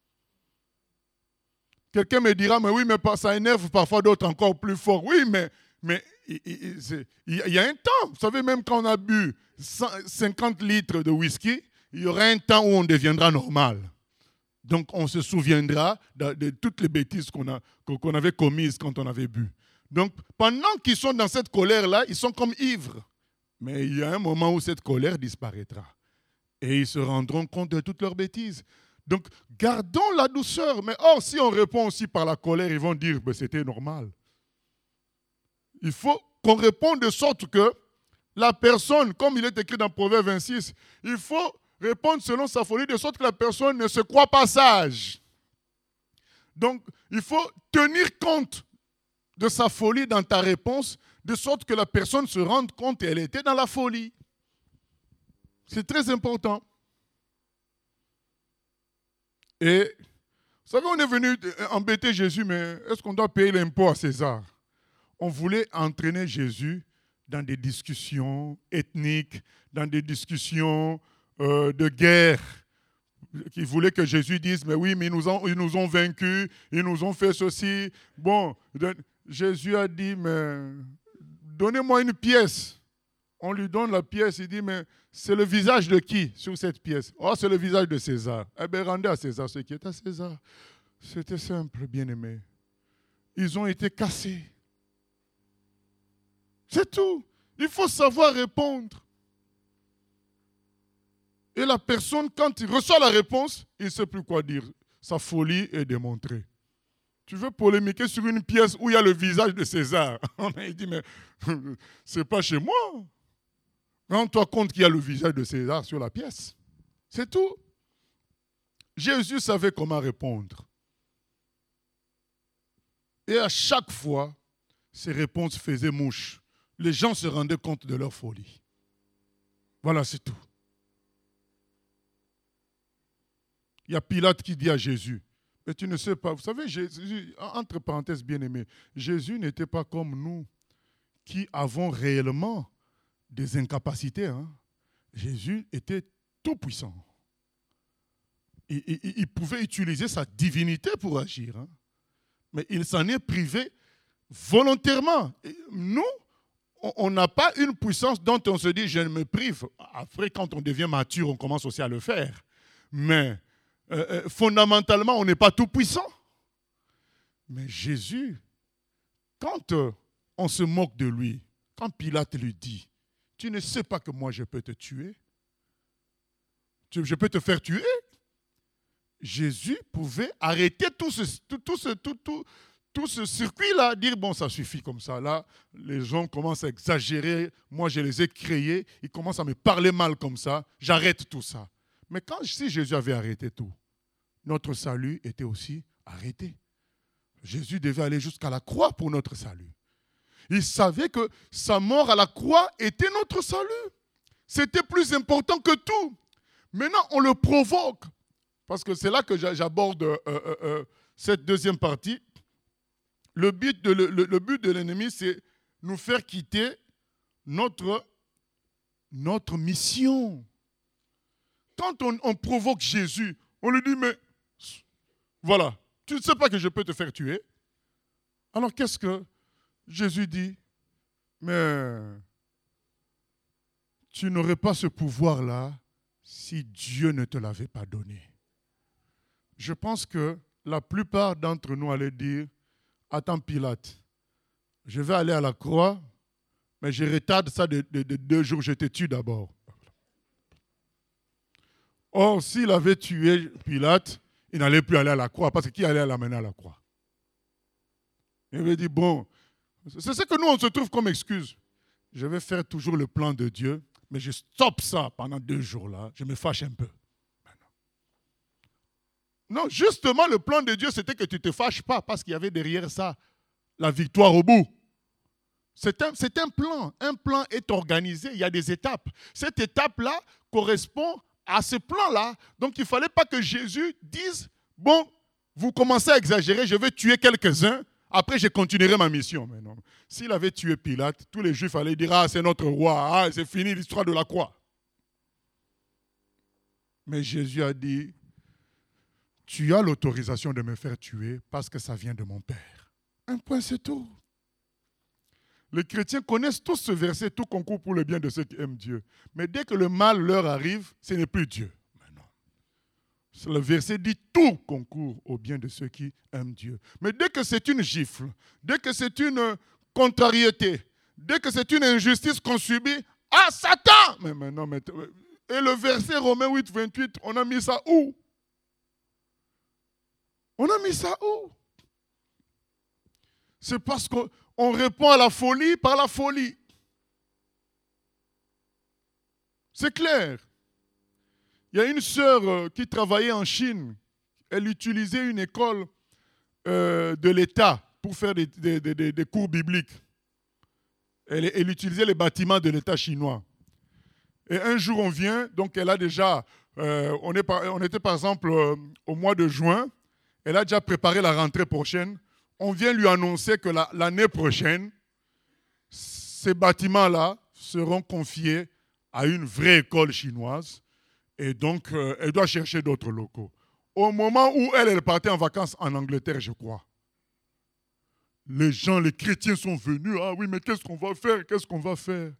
[SPEAKER 1] Quelqu'un me dira, mais oui, mais ça énerve parfois d'autres encore plus fort. Oui, mais, mais il, il, il, il y a un temps. Vous savez, même quand on a bu cinquante litres de whisky, il y aura un temps où on deviendra normal. Donc, on se souviendra de, de toutes les bêtises qu'on, a, qu'on avait commises quand on avait bu. Donc, pendant qu'ils sont dans cette colère-là, ils sont comme ivres. Mais il y a un moment où cette colère disparaîtra. Et ils se rendront compte de toutes leurs bêtises. Donc, gardons la douceur. Mais or, si on répond aussi par la colère, ils vont dire ben, c'était normal. Il faut qu'on réponde de sorte que la personne, comme il est écrit dans Proverbe vingt-six, il faut répondre selon sa folie, de sorte que la personne ne se croit pas sage. Donc, il faut tenir compte de sa folie dans ta réponse, de sorte que la personne se rende compte qu'elle était dans la folie. C'est très important. Et, vous savez, on est venu embêter Jésus, mais est-ce qu'on doit payer l'impôt à César? On voulait entraîner Jésus dans des discussions ethniques, dans des discussions euh, de guerre, qui voulaient que Jésus dise, mais oui, mais ils nous ont, ils nous ont vaincus, ils nous ont fait ceci. Bon, Jésus a dit, mais donnez-moi une pièce. On lui donne la pièce, il dit, mais c'est le visage de qui sur cette pièce? Oh, c'est le visage de César. Eh bien, rendez à César ce qui est à César. C'était simple, bien-aimé. Ils ont été cassés. C'est tout. Il faut savoir répondre. Et la personne, quand il reçoit la réponse, il ne sait plus quoi dire. Sa folie est démontrée. Tu veux polémiquer sur une pièce où il y a le visage de César. Il dit, mais c'est pas chez moi. Rends-toi compte qu'il y a le visage de César sur la pièce. C'est tout. Jésus savait comment répondre. Et à chaque fois, ses réponses faisaient mouche. Les gens se rendaient compte de leur folie. Voilà, c'est tout. Il y a Pilate qui dit à Jésus, mais tu ne sais pas, vous savez, Jésus, entre parenthèses bien-aimés, Jésus n'était pas comme nous qui avons réellement des incapacités. Hein. Jésus était tout puissant. Il, il, il pouvait utiliser sa divinité pour agir. Hein. Mais il s'en est privé volontairement. Et nous, on n'a pas une puissance dont on se dit, je me prive. Après, quand on devient mature, on commence aussi à le faire. Mais euh, fondamentalement, on n'est pas tout puissant. Mais Jésus, quand euh, on se moque de lui, quand Pilate lui dit, tu ne sais pas que moi je peux te tuer, je peux te faire tuer, Jésus pouvait arrêter tout ce, tout, tout ce, tout, tout, tout ce circuit-là, dire bon, ça suffit comme ça. Là, les gens commencent à exagérer. Moi, je les ai créés. Ils commencent à me parler mal comme ça. J'arrête tout ça. Mais quand si Jésus avait arrêté tout, notre salut était aussi arrêté. Jésus devait aller jusqu'à la croix pour notre salut. Il savait que sa mort à la croix était notre salut. C'était plus important que tout. Maintenant, on le provoque. Parce que c'est là que j'aborde euh, euh, euh, cette deuxième partie. Le but de, le, le but de l'ennemi, c'est nous faire quitter notre, notre mission. Quand on, on provoque Jésus, on lui dit, mais voilà, tu ne sais pas que je peux te faire tuer. Alors qu'est-ce que Jésus dit? Mais tu n'aurais pas ce pouvoir-là si Dieu ne te l'avait pas donné. Je pense que la plupart d'entre nous allaient dire, attends Pilate, je vais aller à la croix, mais je retarde ça de, de, de deux jours, je te tue d'abord. Or, s'il avait tué Pilate, il n'allait plus aller à la croix, parce que qui allait l'amener à la croix? Il avait dit, bon, c'est ce que nous on se trouve comme excuse. Je vais faire toujours le plan de Dieu, mais je stoppe ça pendant deux jours là, je me fâche un peu. Non, justement, le plan de Dieu, c'était que tu ne te fâches pas parce qu'il y avait derrière ça la victoire au bout. C'est un, c'est un plan. Un plan est organisé, il y a des étapes. Cette étape-là correspond à ce plan-là. Donc, il ne fallait pas que Jésus dise, bon, vous commencez à exagérer, je vais tuer quelques-uns, après je continuerai ma mission. Mais non. S'il avait tué Pilate, tous les Juifs allaient dire, ah, c'est notre roi, ah, c'est fini l'histoire de la croix. Mais Jésus a dit, tu as l'autorisation de me faire tuer parce que ça vient de mon Père. Un point, c'est tout. Les chrétiens connaissent tous ce verset, tout concourt pour le bien de ceux qui aiment Dieu. Mais dès que le mal leur arrive, ce n'est plus Dieu. Mais non. Le verset dit tout concourt au bien de ceux qui aiment Dieu. Mais dès que c'est une gifle, dès que c'est une contrariété, dès que c'est une injustice qu'on subit, ah, Satan! Mais maintenant, mais, et le verset Romains huit, vingt-huit, on a mis ça où? On a mis ça où? C'est parce qu'on répond à la folie par la folie. C'est clair. Il y a une sœur qui travaillait en Chine. Elle utilisait une école euh, de l'État pour faire des, des, des, des cours bibliques. Elle, elle utilisait les bâtiments de l'État chinois. Et un jour, on vient, donc elle a déjà, euh, on, est par, on était par exemple euh, au mois de juin, elle a déjà préparé la rentrée prochaine. On vient lui annoncer que la, l'année prochaine, ces bâtiments-là seront confiés à une vraie école chinoise. Et donc, euh, elle doit chercher d'autres locaux. Au moment où elle, elle partait en vacances en Angleterre, je crois, les gens, les chrétiens sont venus. Ah oui, mais qu'est-ce qu'on va faire? Qu'est-ce qu'on va faire?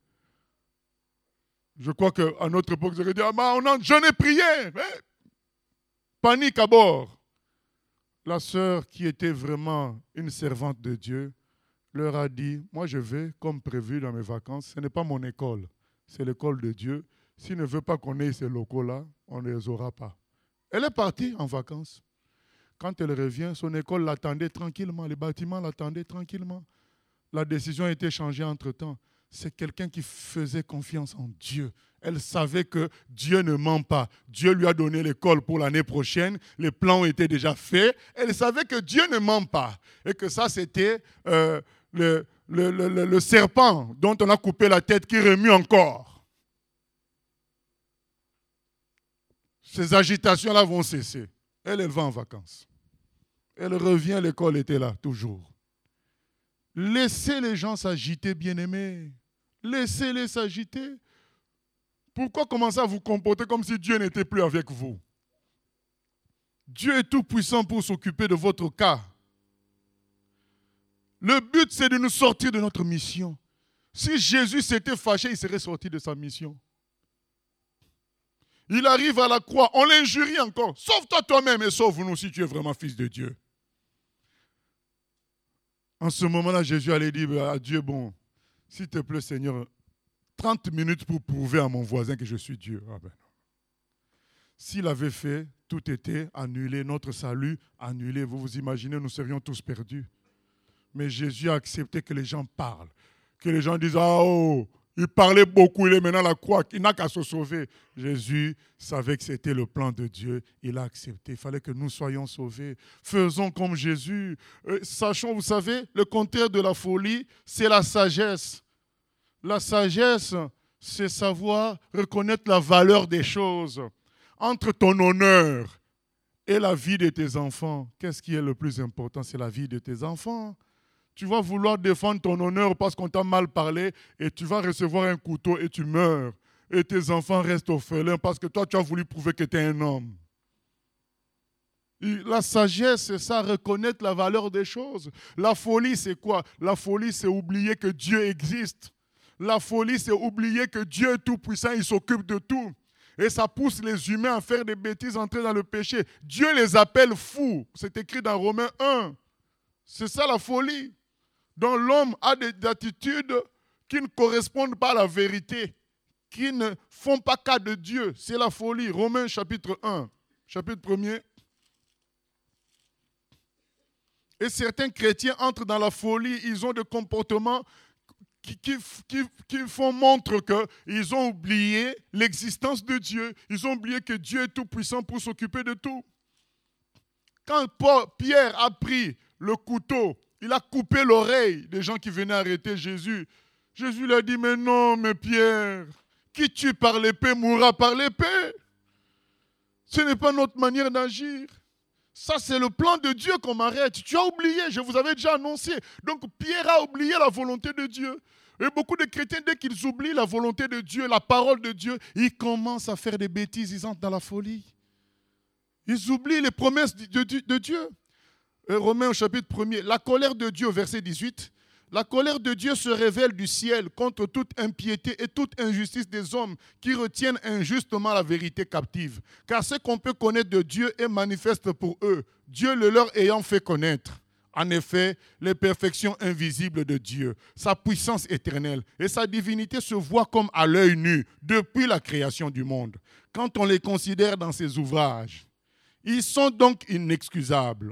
[SPEAKER 1] Je crois qu'à notre époque, vous auriez dit, ah, bah, on a, j'en ai prié. Eh? Panique à bord. La sœur, qui était vraiment une servante de Dieu, leur a dit, moi je vais, comme prévu dans mes vacances, ce n'est pas mon école, c'est l'école de Dieu. S'il ne veut pas qu'on ait ces locaux-là, on ne les aura pas. Elle est partie en vacances. Quand elle revient, son école l'attendait tranquillement, les bâtiments l'attendaient tranquillement. La décision a été changée entre-temps. C'est quelqu'un qui faisait confiance en Dieu. Elle savait que Dieu ne ment pas. Dieu lui a donné l'école pour l'année prochaine. Les plans ont été déjà faits. Elle savait que Dieu ne ment pas. Et que ça, c'était euh, le, le, le, le serpent dont on a coupé la tête qui remue encore. Ces agitations-là vont cesser. Elle, elle va en vacances. Elle revient, l'école était là, toujours. Laissez les gens s'agiter, bien-aimés. Laissez-les s'agiter. Pourquoi commencer à vous comporter comme si Dieu n'était plus avec vous? Dieu est tout puissant pour s'occuper de votre cas. Le but, c'est de nous sortir de notre mission. Si Jésus s'était fâché, il serait sorti de sa mission. Il arrive à la croix, on l'injurie encore. Sauve-toi toi-même et sauve-nous si tu es vraiment fils de Dieu. En ce moment-là, Jésus allait dire à Dieu, bon, s'il te plaît, Seigneur, trente minutes pour prouver à mon voisin que je suis Dieu. Ah ben non. S'il avait fait, tout était annulé, notre salut annulé. Vous vous imaginez, nous serions tous perdus. Mais Jésus a accepté que les gens parlent. Que les gens disent, ah oh, il parlait beaucoup, il est maintenant à la croix, il n'a qu'à se sauver. Jésus savait que c'était le plan de Dieu, il a accepté. Il fallait que nous soyons sauvés. Faisons comme Jésus. Euh, sachons, vous savez, le contraire de la folie, c'est la sagesse. La sagesse, c'est savoir reconnaître la valeur des choses. Entre ton honneur et la vie de tes enfants, qu'est-ce qui est le plus important? C'est la vie de tes enfants. Tu vas vouloir défendre ton honneur parce qu'on t'a mal parlé et tu vas recevoir un couteau et tu meurs. Et tes enfants restent orphelins parce que toi, tu as voulu prouver que tu es un homme. La sagesse, c'est ça, reconnaître la valeur des choses. La folie, c'est quoi? La folie, c'est oublier que Dieu existe. La folie, c'est oublier que Dieu est tout-puissant, il s'occupe de tout. Et ça pousse les humains à faire des bêtises, à entrer dans le péché. Dieu les appelle fous. C'est écrit dans Romains un. C'est ça la folie. Dont l'homme a des attitudes qui ne correspondent pas à la vérité, qui ne font pas cas de Dieu. C'est la folie. Romains chapitre un, chapitre premier. Et certains chrétiens entrent dans la folie, ils ont des comportements qui, qui, qui, qui font montre qu'ils ont oublié l'existence de Dieu. Ils ont oublié que Dieu est tout puissant pour s'occuper de tout. Quand Paul, Pierre a pris le couteau, il a coupé l'oreille des gens qui venaient arrêter Jésus. Jésus lui a dit, mais non, mais Pierre, qui tue par l'épée mourra par l'épée. Ce n'est pas notre manière d'agir. Ça, c'est le plan de Dieu qu'on m'arrête. Tu as oublié, je vous avais déjà annoncé. Donc, Pierre a oublié la volonté de Dieu. Et beaucoup de chrétiens, dès qu'ils oublient la volonté de Dieu, la parole de Dieu, ils commencent à faire des bêtises, ils entrent dans la folie. Ils oublient les promesses de, de, de Dieu. Et Romains au chapitre premier, la colère de Dieu, verset dix-huit. La colère de Dieu se révèle du ciel contre toute impiété et toute injustice des hommes qui retiennent injustement la vérité captive. Car ce qu'on peut connaître de Dieu est manifeste pour eux, Dieu le leur ayant fait connaître. En effet, les perfections invisibles de Dieu, sa puissance éternelle et sa divinité se voient comme à l'œil nu depuis la création du monde. Quand on les considère dans ses ouvrages, ils sont donc inexcusables.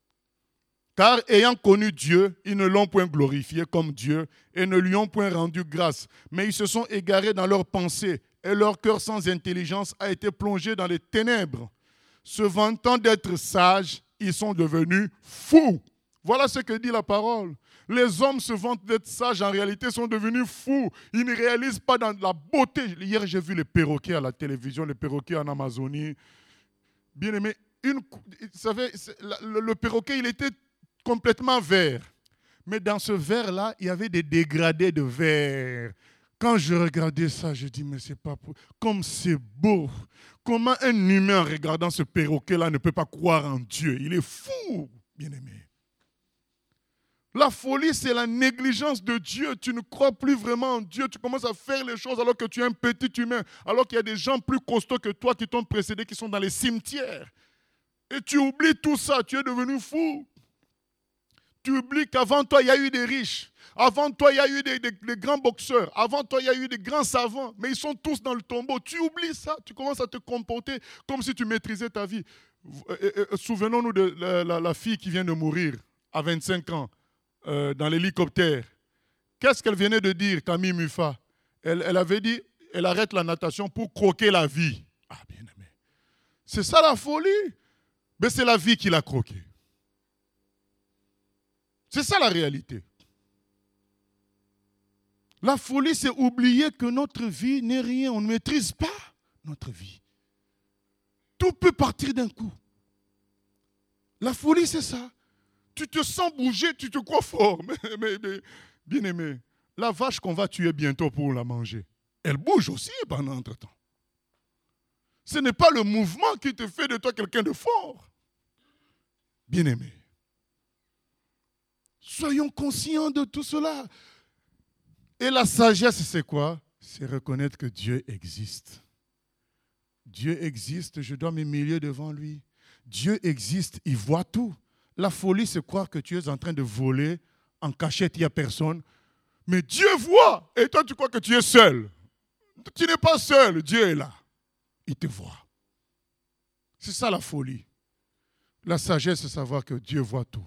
[SPEAKER 1] Car ayant connu Dieu, ils ne l'ont point glorifié comme Dieu et ne lui ont point rendu grâce. Mais ils se sont égarés dans leurs pensées et leur cœur sans intelligence a été plongé dans les ténèbres. Se vantant d'être sages, ils sont devenus fous. Voilà ce que dit la parole. Les hommes se vantent d'être sages, en réalité sont devenus fous. Ils ne réalisent pas dans la beauté. Hier, j'ai vu les perroquets à la télévision, les perroquets en Amazonie. Bien aimé, une, vous savez, le, le perroquet, il était complètement vert. Mais dans ce vert-là, il y avait des dégradés de vert. Quand je regardais ça, je dis, mais c'est pas pour... Comme c'est beau. Comment un humain, en regardant ce perroquet-là, ne peut pas croire en Dieu? Il est fou, bien-aimé. La folie, c'est la négligence de Dieu. Tu ne crois plus vraiment en Dieu. Tu commences à faire les choses alors que tu es un petit humain. Alors qu'il y a des gens plus costauds que toi qui t'ont précédé, qui sont dans les cimetières. Et tu oublies tout ça. Tu es devenu fou. Tu oublies qu'avant toi, il y a eu des riches. Avant toi, il y a eu des, des, des grands boxeurs. Avant toi, il y a eu des grands savants. Mais ils sont tous dans le tombeau. Tu oublies ça. Tu commences à te comporter comme si tu maîtrisais ta vie. Souvenons-nous de la, la, la fille qui vient de mourir à vingt-cinq ans. Euh, dans l'hélicoptère. Qu'est-ce qu'elle venait de dire, Camille Muffa? elle, elle avait dit, elle arrête la natation pour croquer la vie. Ah, bien aimé. C'est ça la folie. Mais c'est la vie qui l'a croquée. C'est ça la réalité. La folie, c'est oublier que notre vie n'est rien. On ne maîtrise pas notre vie. Tout peut partir d'un coup. La folie, c'est ça. Tu te sens bouger, tu te crois fort. Mais, mais, mais bien aimé, la vache qu'on va tuer bientôt pour la manger, elle bouge aussi pendant entre-temps. Ce n'est pas le mouvement qui te fait de toi quelqu'un de fort. Bien aimé. Soyons conscients de tout cela. Et la sagesse, c'est quoi? C'est reconnaître que Dieu existe. Dieu existe, je dois m'humilier devant lui. Dieu existe, il voit tout. La folie, c'est croire que tu es en train de voler en cachette, il n'y a personne. Mais Dieu voit. Et toi, tu crois que tu es seul. Tu n'es pas seul. Dieu est là. Il te voit. C'est ça la folie. La sagesse, c'est savoir que Dieu voit tout.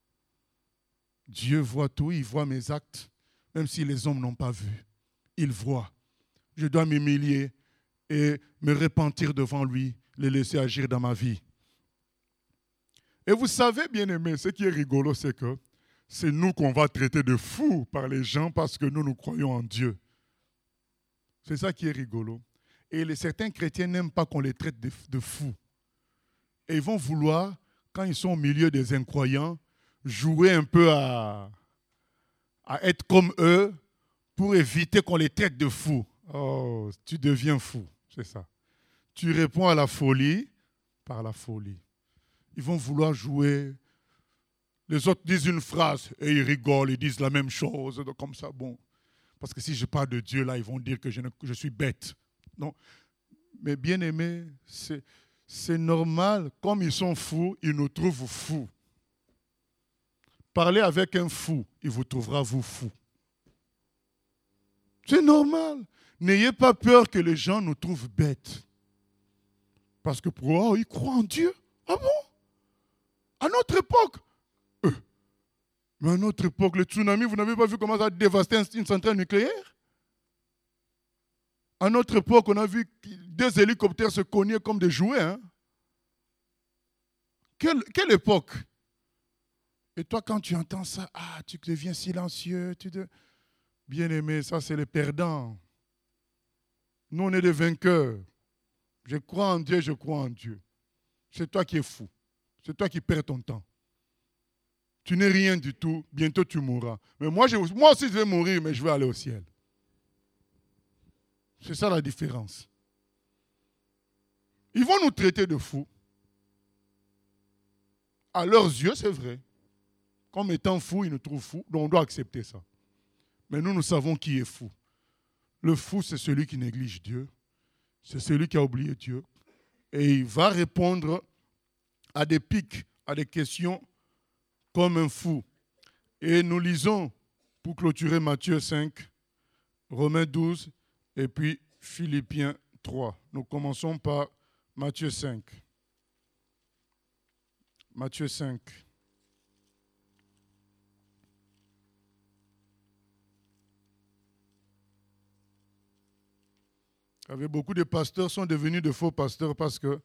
[SPEAKER 1] Dieu voit tout. Il voit mes actes, même si les hommes n'ont pas vu. Il voit. Je dois m'humilier et me repentir devant lui, le laisser agir dans ma vie. Et vous savez, bien-aimés, ce qui est rigolo, c'est que c'est nous qu'on va traiter de fous par les gens parce que nous, nous croyons en Dieu. C'est ça qui est rigolo. Et les, certains chrétiens n'aiment pas qu'on les traite de, de fous. Et ils vont vouloir, quand ils sont au milieu des incroyants, jouer un peu à, à être comme eux pour éviter qu'on les traite de fous. Oh, tu deviens fou, c'est ça. Tu réponds à la folie par la folie. Ils vont vouloir jouer. Les autres disent une phrase et ils rigolent, ils disent la même chose. Donc comme ça, bon. Parce que si je parle de Dieu, là, ils vont dire que je, ne, que je suis bête. Non. Mais bien aimé, c'est, c'est normal. Comme ils sont fous, ils nous trouvent fous. Parlez avec un fou, il vous trouvera vous fous. C'est normal. N'ayez pas peur que les gens nous trouvent bêtes. Parce que pour eux, oh, ils croient en Dieu. Ah bon? À notre époque, euh, mais à notre époque, le tsunami, vous n'avez pas vu comment ça a dévasté une centrale nucléaire? À notre époque, on a vu deux hélicoptères se cogner comme des jouets. Hein? Quelle, quelle époque? Et toi, quand tu entends ça, ah, tu deviens silencieux. Tu de... Bien-aimé, ça, c'est les perdants. Nous, on est des vainqueurs. Je crois en Dieu, je crois en Dieu. C'est toi qui es fou. C'est toi qui perds ton temps. Tu n'es rien du tout, bientôt tu mourras. Mais moi, je, moi aussi, je vais mourir, mais je vais aller au ciel. C'est ça la différence. Ils vont nous traiter de fous. À leurs yeux, c'est vrai. Comme étant fous, ils nous trouvent fous, donc on doit accepter ça. Mais nous, nous savons qui est fou. Le fou, c'est celui qui néglige Dieu. C'est celui qui a oublié Dieu. Et il va répondre à des pics, à des questions comme un fou. Et nous lisons, pour clôturer, Matthieu cinq, Romains douze et puis Philippiens trois. Nous commençons par Matthieu cinq. Matthieu cinq. Beaucoup de pasteurs sont devenus de faux pasteurs parce que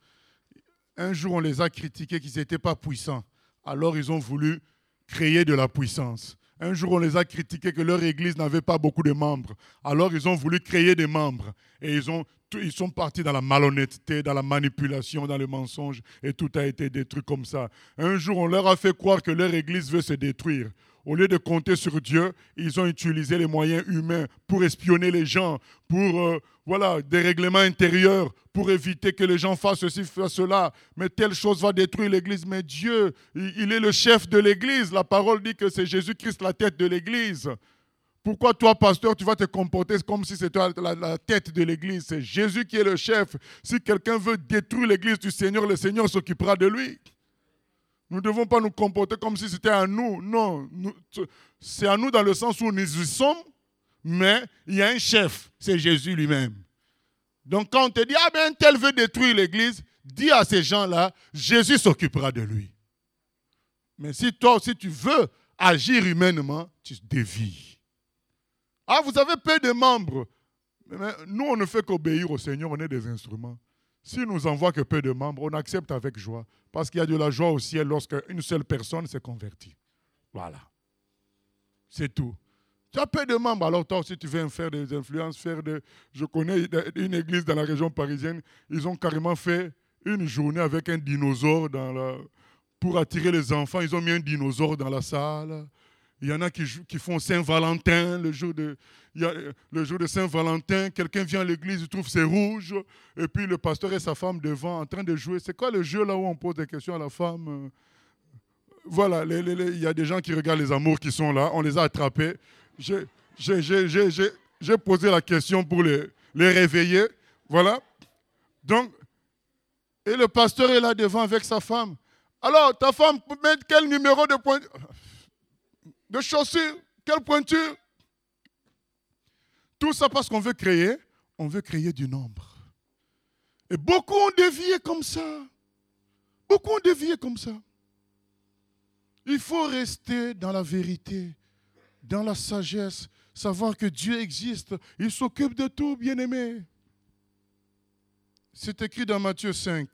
[SPEAKER 1] un jour on les a critiqués qu'ils n'étaient pas puissants. Alors ils ont voulu créer de la puissance. Un jour on les a critiqués que leur église n'avait pas beaucoup de membres. Alors ils ont voulu créer des membres. Et ils, ont, ils sont partis dans la malhonnêteté, dans la manipulation, dans le mensonge. Et tout a été détruit comme ça. Un jour on leur a fait croire que leur église veut se détruire. Au lieu de compter sur Dieu, ils ont utilisé les moyens humains pour espionner les gens, pour euh, voilà, des règlements intérieurs, pour éviter que les gens fassent ceci, fassent cela. Mais telle chose va détruire l'église. Mais Dieu, il est le chef de l'église. La parole dit que c'est Jésus-Christ la tête de l'église. Pourquoi toi, pasteur, tu vas te comporter comme si c'était la, la tête de l'église? C'est Jésus qui est le chef. Si quelqu'un veut détruire l'église du Seigneur, le Seigneur s'occupera de lui. Nous ne devons pas nous comporter comme si c'était à nous. Non, nous, c'est à nous dans le sens où nous y sommes, mais il y a un chef, c'est Jésus lui-même. Donc quand on te dit, ah ben tel veut détruire l'église, dis à ces gens-là, Jésus s'occupera de lui. Mais si toi aussi tu veux agir humainement, tu dévies. Ah, vous avez peu de membres. Mais nous, on ne fait qu'obéir au Seigneur, on est des instruments. S'il nous envoie que peu de membres, on accepte avec joie. Parce qu'il y a de la joie au ciel lorsqu'une seule personne s'est convertie. Voilà. C'est tout. Tu as peu de membres, alors toi aussi tu veux faire des influences, faire de... Je connais une église dans la région parisienne, ils ont carrément fait une journée avec un dinosaure dans la... pour attirer les enfants. Ils ont mis un dinosaure dans la salle. Il y en a qui, qui font Saint-Valentin, le jour de, il y a, le jour de Saint-Valentin, quelqu'un vient à l'église, il trouve c'est rouge, et puis le pasteur et sa femme devant en train de jouer. C'est quoi le jeu là où on pose des questions à la femme? Voilà, les, les, les, il y a des gens qui regardent les amours qui sont là, on les a attrapés. J'ai, j'ai, j'ai, j'ai, j'ai, j'ai posé la question pour les, les réveiller, voilà. Donc, et le pasteur est là devant avec sa femme. Alors, ta femme, met quel numéro de point de chaussures, quelle pointure? Tout ça parce qu'on veut créer, on veut créer du nombre. Et beaucoup ont dévié comme ça. Beaucoup ont dévié comme ça. Il faut rester dans la vérité, dans la sagesse, savoir que Dieu existe. Il s'occupe de tout, bien-aimé. C'est écrit dans Matthieu cinq.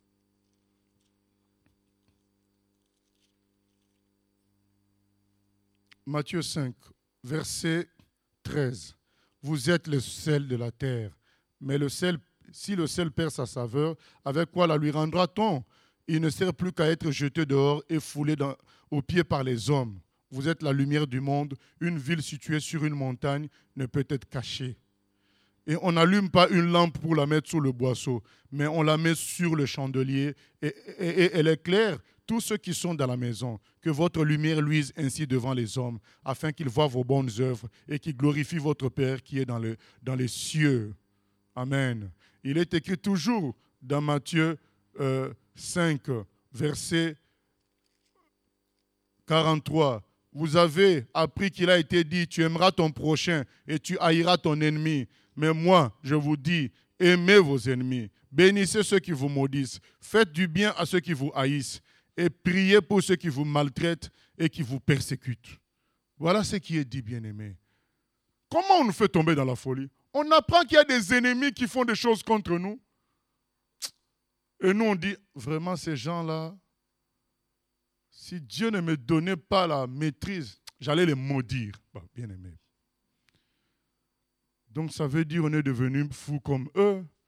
[SPEAKER 1] Matthieu cinq, verset treize. Vous êtes le sel de la terre, mais le sel, si le sel perd sa saveur, avec quoi la lui rendra-t-on? Il ne sert plus qu'à être jeté dehors et foulé dans, aux pieds par les hommes. Vous êtes la lumière du monde. Une ville située sur une montagne ne peut être cachée. Et on n'allume pas une lampe pour la mettre sous le boisseau, mais on la met sur le chandelier et, et, et elle éclaire tous ceux qui sont dans la maison. Que votre lumière luise ainsi devant les hommes, afin qu'ils voient vos bonnes œuvres et qu'ils glorifient votre Père qui est dans, le, dans les cieux. Amen. Il est écrit toujours dans Matthieu euh, cinq, verset quarante-trois. Vous avez appris qu'il a été dit, tu aimeras ton prochain et tu haïras ton ennemi. Mais moi, je vous dis, aimez vos ennemis, bénissez ceux qui vous maudissent, faites du bien à ceux qui vous haïssent et priez pour ceux qui vous maltraitent et qui vous persécutent. Voilà ce qui est dit, bien-aimé. Comment on nous fait tomber dans la folie? On apprend qu'il y a des ennemis qui font des choses contre nous. Et nous, on dit, vraiment, ces gens-là, si Dieu ne me donnait pas la maîtrise, j'allais les maudire. Bah, bien-aimé. Donc, ça veut dire qu'on est devenu fou comme eux.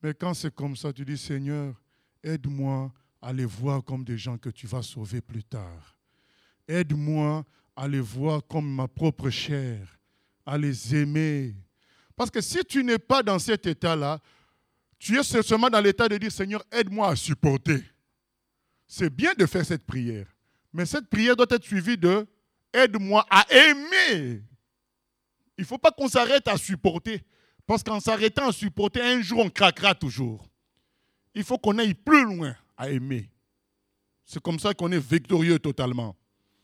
[SPEAKER 1] Mais quand c'est comme ça, tu dis, Seigneur, aide-moi à les voir comme des gens que tu vas sauver plus tard. Aide-moi à les voir comme ma propre chair, à les aimer. Parce que si tu n'es pas dans cet état-là, tu es seulement dans l'état de dire, Seigneur, aide-moi à supporter. C'est bien de faire cette prière, mais cette prière doit être suivie de aide-moi à aimer. Il ne faut pas qu'on s'arrête à supporter, parce qu'en s'arrêtant à supporter, un jour on craquera toujours. Il faut qu'on aille plus loin à aimer. C'est comme ça qu'on est victorieux totalement.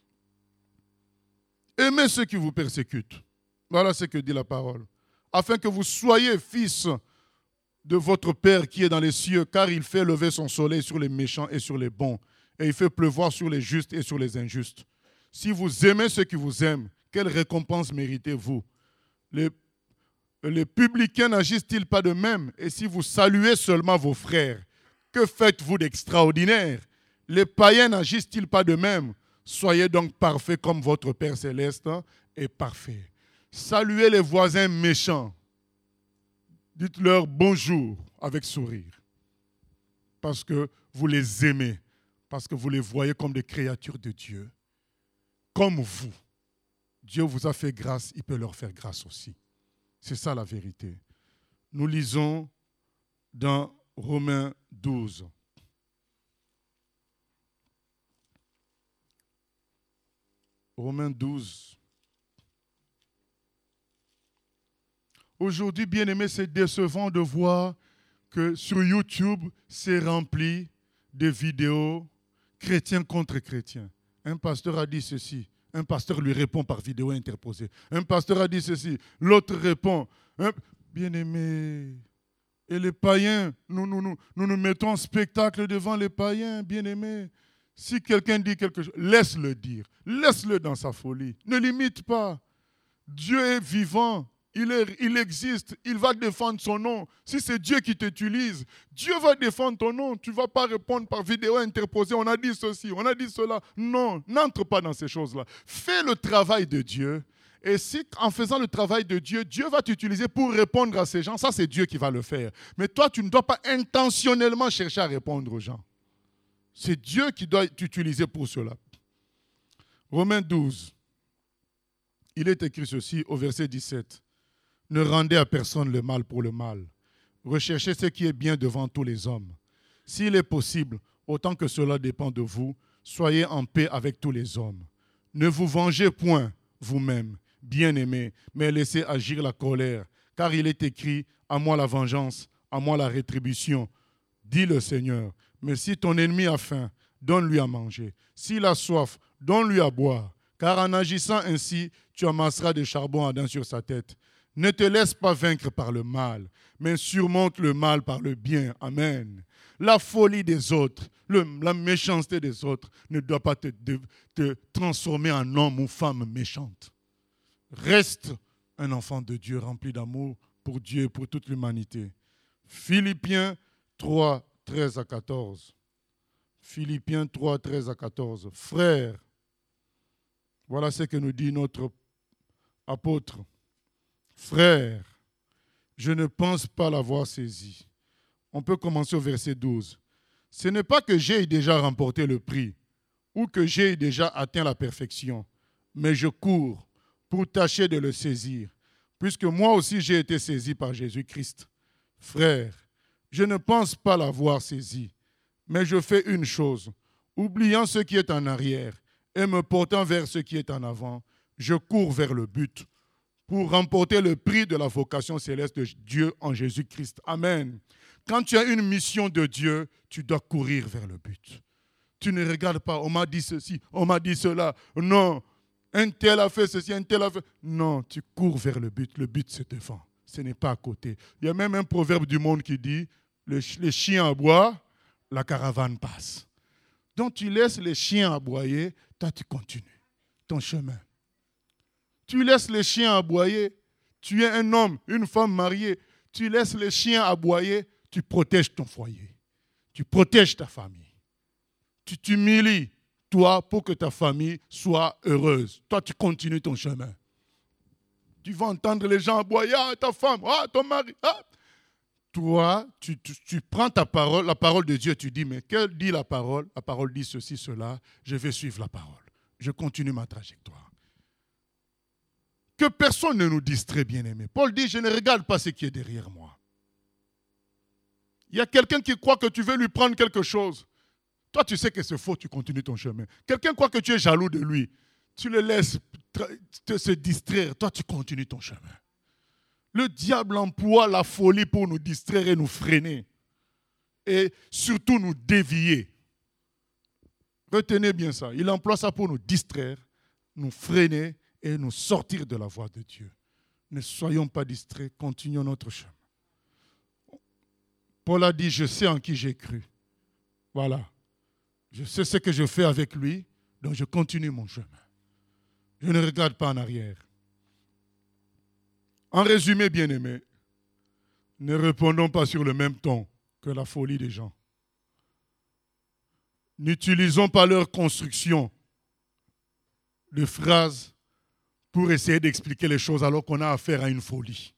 [SPEAKER 1] Aimez ceux qui vous persécutent. Voilà ce que dit la parole. Afin que vous soyez fils de votre Père qui est dans les cieux, car il fait lever son soleil sur les méchants et sur les bons, et il fait pleuvoir sur les justes et sur les injustes. Si vous aimez ceux qui vous aiment, quelle récompense méritez-vous? Les, les publicains n'agissent-ils pas de même? Et si vous saluez seulement vos frères, que faites-vous d'extraordinaire? Les païens n'agissent-ils pas de même? Soyez donc parfaits comme votre Père céleste est parfait. Saluez les voisins méchants. Dites-leur bonjour avec sourire. Parce que vous les aimez. Parce que vous les voyez comme des créatures de Dieu. Comme vous. Dieu vous a fait grâce, il peut leur faire grâce aussi. C'est ça la vérité. Nous lisons dans Romains douze. Romains douze. Aujourd'hui, bien-aimés, c'est décevant de voir que sur YouTube, c'est rempli de vidéos chrétiens contre chrétiens. Un pasteur a dit ceci. Un pasteur lui répond par vidéo interposée. Un pasteur a dit ceci. L'autre répond. Bien-aimés, et les païens, nous nous, nous nous nous mettons en spectacle devant les païens, bien-aimés. Si quelqu'un dit quelque chose, laisse-le dire. Laisse-le dans sa folie. Ne l'imite pas. Dieu est vivant. Il, est, il existe, il va défendre son nom. Si c'est Dieu qui t'utilise, Dieu va défendre ton nom. Tu ne vas pas répondre par vidéo interposée. On a dit ceci, on a dit cela. Non, n'entre pas dans ces choses-là. Fais le travail de Dieu. Et si, en faisant le travail de Dieu, Dieu va t'utiliser pour répondre à ces gens, ça c'est Dieu qui va le faire. Mais toi, tu ne dois pas intentionnellement chercher à répondre aux gens. C'est Dieu qui doit t'utiliser pour cela. Romains douze. Il est écrit ceci au verset dix-sept. Ne rendez à personne le mal pour le mal. Recherchez ce qui est bien devant tous les hommes. S'il est possible, autant que cela dépend de vous, soyez en paix avec tous les hommes. Ne vous vengez point vous-même, bien-aimés, mais laissez agir la colère, car il est écrit, à moi la vengeance, à moi la rétribution, dit le Seigneur. Mais si ton ennemi a faim, donne-lui à manger. S'il a soif, donne-lui à boire, car en agissant ainsi, tu amasseras des charbons ardents sur sa tête. Ne te laisse pas vaincre par le mal, mais surmonte le mal par le bien. Amen. La folie des autres, le, la méchanceté des autres ne doit pas te, te, te transformer en homme ou femme méchante. Reste un enfant de Dieu rempli d'amour pour Dieu et pour toute l'humanité. Philippiens trois, treize à quatorze. Philippiens trois, treize à quatorze. Frères, voilà ce que nous dit notre apôtre. Frères, je ne pense pas l'avoir saisi. On peut commencer au verset douze. Ce n'est pas que j'ai déjà remporté le prix ou que j'ai déjà atteint la perfection, mais je cours pour tâcher de le saisir, puisque moi aussi j'ai été saisi par Jésus-Christ. Frères, je ne pense pas l'avoir saisi, mais je fais une chose, oubliant ce qui est en arrière et me portant vers ce qui est en avant, je cours vers le but, pour remporter le prix de la vocation céleste de Dieu en Jésus-Christ. Amen. Quand tu as une mission de Dieu, tu dois courir vers le but. Tu ne regardes pas, on m'a dit ceci, on m'a dit cela. Non, un tel a fait ceci, un tel a fait... Non, tu cours vers le but. Le but, c'est devant. Ce n'est pas à côté. Il y a même un proverbe du monde qui dit, les chiens aboient, la caravane passe. Donc tu laisses les chiens aboyer, toi tu continues ton chemin. Tu laisses les chiens aboyer. Tu es un homme, une femme mariée. Tu laisses les chiens aboyer. Tu protèges ton foyer. Tu protèges ta famille. Tu t'humilies, toi, pour que ta famille soit heureuse. Toi, tu continues ton chemin. Tu vas entendre les gens aboyer. Ah, ta femme, ah, ton mari. Ah. toi, tu, tu, tu prends ta parole, la parole de Dieu, tu dis, mais que dit la parole? La parole dit ceci, cela, je vais suivre la parole. Je continue ma trajectoire. Que personne ne nous distrait, bien-aimé. Paul dit, je ne regarde pas ce qui est derrière moi. Il y a quelqu'un qui croit que tu veux lui prendre quelque chose. Toi, tu sais que c'est faux, tu continues ton chemin. Quelqu'un croit que tu es jaloux de lui. Tu le laisses te, se distraire. Toi, tu continues ton chemin. Le diable emploie la folie pour nous distraire et nous freiner. Et surtout nous dévier. Retenez bien ça. Il emploie ça pour nous distraire, nous freiner et nous sortir de la voie de Dieu. Ne soyons pas distraits, continuons notre chemin. Paul a dit, je sais en qui j'ai cru. Voilà. Je sais ce que je fais avec lui, donc je continue mon chemin. Je ne regarde pas en arrière. En résumé, bien-aimés, ne répondons pas sur le même ton que la folie des gens. N'utilisons pas leur construction de phrases pour essayer d'expliquer les choses alors qu'on a affaire à une folie.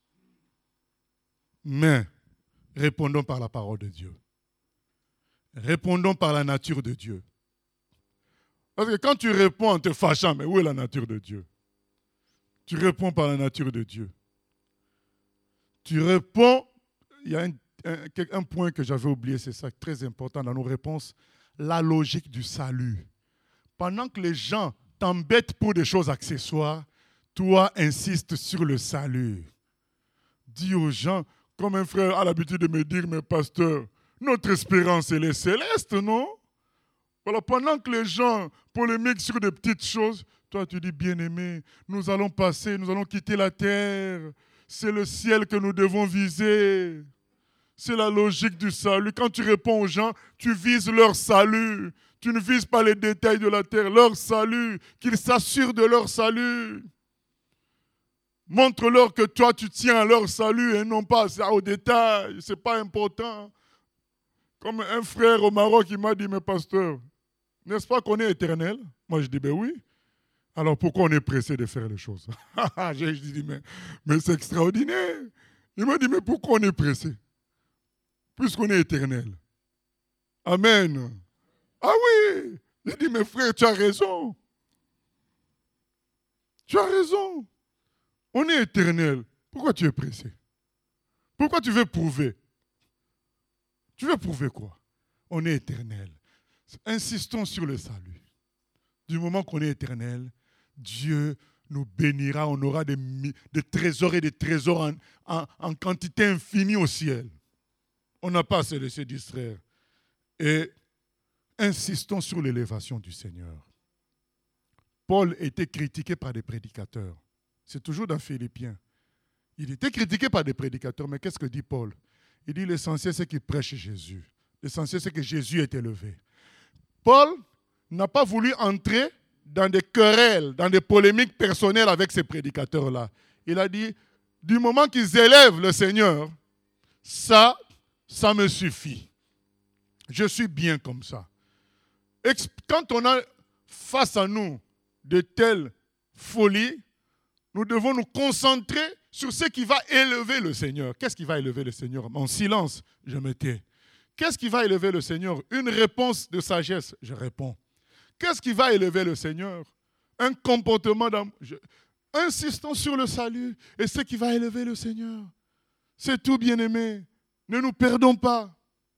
[SPEAKER 1] Mais répondons par la parole de Dieu. Répondons par la nature de Dieu. Parce que quand tu réponds en te fâchant, mais où est la nature de Dieu? Tu réponds par la nature de Dieu. Tu réponds, il y a un, un, un point que j'avais oublié, c'est ça, très important dans nos réponses, la logique du salut. Pendant que les gens t'embêtent pour des choses accessoires, toi insistes sur le salut. Dis aux gens, comme un frère a l'habitude de me dire, mais pasteur, notre espérance, elle est céleste, non? Voilà, pendant que les gens polémiquent sur des petites choses, toi tu dis, bien-aimé, nous allons passer, nous allons quitter la terre. C'est le ciel que nous devons viser. C'est la logique du salut. Quand tu réponds aux gens, tu vises leur salut. Tu ne vises pas les détails de la terre, leur salut, qu'ils s'assurent de leur salut. Montre-leur que toi, tu tiens à leur salut et non pas aux détails. Ce n'est pas important. Comme un frère au Maroc, il m'a dit, mais pasteur, n'est-ce pas qu'on est éternel? Moi, je dis, ben oui. Alors, pourquoi on est pressé de faire les choses? J'ai dit, mais, mais c'est extraordinaire. Il m'a dit, mais pourquoi on est pressé? Puisqu'on est éternel. Amen. Ah oui. J'ai dit, mais frère, tu as raison. Tu as raison. On est éternel. Pourquoi tu es pressé? Pourquoi tu veux prouver? Tu veux prouver quoi? On est éternel. Insistons sur le salut. Du moment qu'on est éternel, Dieu nous bénira, on aura des, des trésors et des trésors en, en, en quantité infinie au ciel. On n'a pas assez de se distraire. Et insistons sur l'élévation du Seigneur. Paul était critiqué par des prédicateurs. C'est toujours dans Philippiens. Il était critiqué par des prédicateurs, mais qu'est-ce que dit Paul? Il dit l'essentiel c'est qu'il prêche Jésus. L'essentiel c'est que Jésus est élevé. Paul n'a pas voulu entrer dans des querelles, dans des polémiques personnelles avec ces prédicateurs-là. Il a dit, du moment qu'ils élèvent le Seigneur, ça, ça me suffit. Je suis bien comme ça. Quand on a face à nous de telles folies, nous devons nous concentrer sur ce qui va élever le Seigneur. Qu'est-ce qui va élever le Seigneur? En silence, je me tais. Qu'est-ce qui va élever le Seigneur? Une réponse de sagesse, je réponds. Qu'est-ce qui va élever le Seigneur? Un comportement d'amour. Insistons sur le salut et ce qui va élever le Seigneur. C'est tout, bien-aimé. Ne nous perdons pas.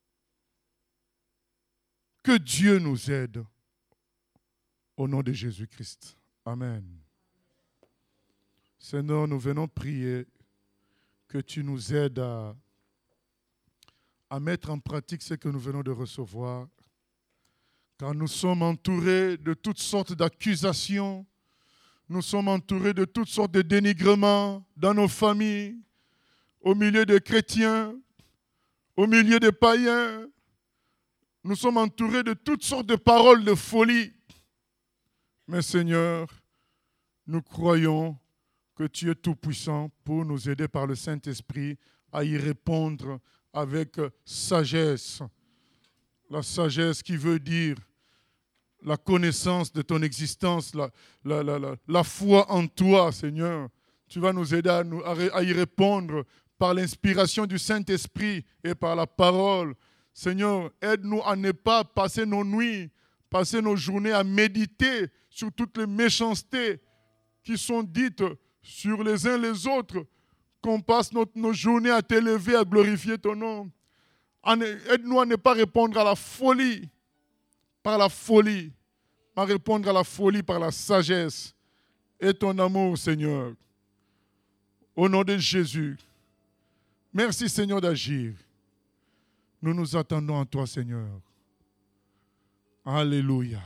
[SPEAKER 1] Que Dieu nous aide. Au nom de Jésus-Christ. Amen. Seigneur, nous venons prier que tu nous aides à, à mettre en pratique ce que nous venons de recevoir. Car nous sommes entourés de toutes sortes d'accusations. Nous sommes entourés de toutes sortes de dénigrements dans nos familles, au milieu des chrétiens, au milieu des païens. Nous sommes entourés de toutes sortes de paroles de folie. Mais Seigneur, nous croyons que tu es tout-puissant pour nous aider par le Saint-Esprit à y répondre avec sagesse. La sagesse qui veut dire la connaissance de ton existence, la, la, la, la, la foi en toi, Seigneur. Tu vas nous aider à, nous, à y répondre par l'inspiration du Saint-Esprit et par la parole. Seigneur, aide-nous à ne pas passer nos nuits, passer nos journées à méditer sur toutes les méchancetés qui sont dites sur les uns les autres, qu'on passe notre, nos journées à t'élever, à glorifier ton nom. Aide-nous à ne pas répondre à la folie par la folie, à répondre à la folie par la sagesse et ton amour, Seigneur. Au nom de Jésus, merci, Seigneur, d'agir. Nous nous attendons en toi, Seigneur. Alléluia.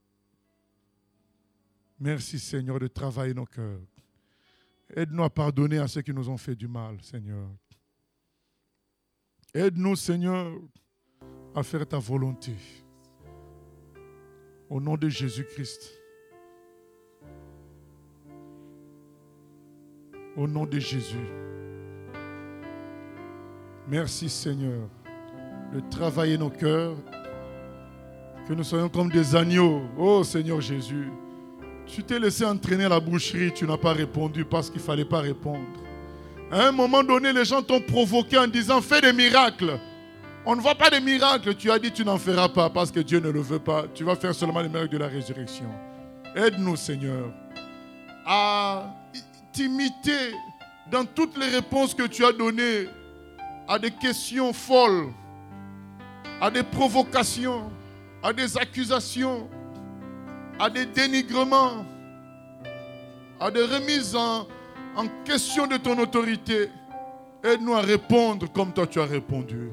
[SPEAKER 1] Merci, Seigneur, de travailler nos cœurs. Aide-nous à pardonner à ceux qui nous ont fait du mal, Seigneur. Aide-nous, Seigneur, à faire ta volonté. Au nom de Jésus-Christ. Au nom de Jésus. Merci, Seigneur, de travailler nos cœurs. Que nous soyons comme des agneaux. Oh, Seigneur Jésus. Tu t'es laissé entraîner à la boucherie, tu n'as pas répondu parce qu'il ne fallait pas répondre. À un moment donné, les gens t'ont provoqué en disant « Fais des miracles ». On ne voit pas de miracles. Tu as dit tu n'en feras pas parce que Dieu ne le veut pas. Tu vas faire seulement les miracles de la résurrection. Aide-nous, Seigneur, à t'imiter dans toutes les réponses que tu as données à des questions folles, à des provocations, à des accusations, à des dénigrements, à des remises en, en question de ton autorité. Aide-nous à répondre comme toi tu as répondu.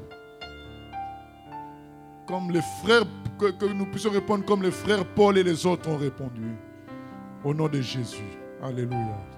[SPEAKER 1] Comme les frères, que, que nous puissions répondre comme les frères Paul et les autres ont répondu. Au nom de Jésus. Alléluia.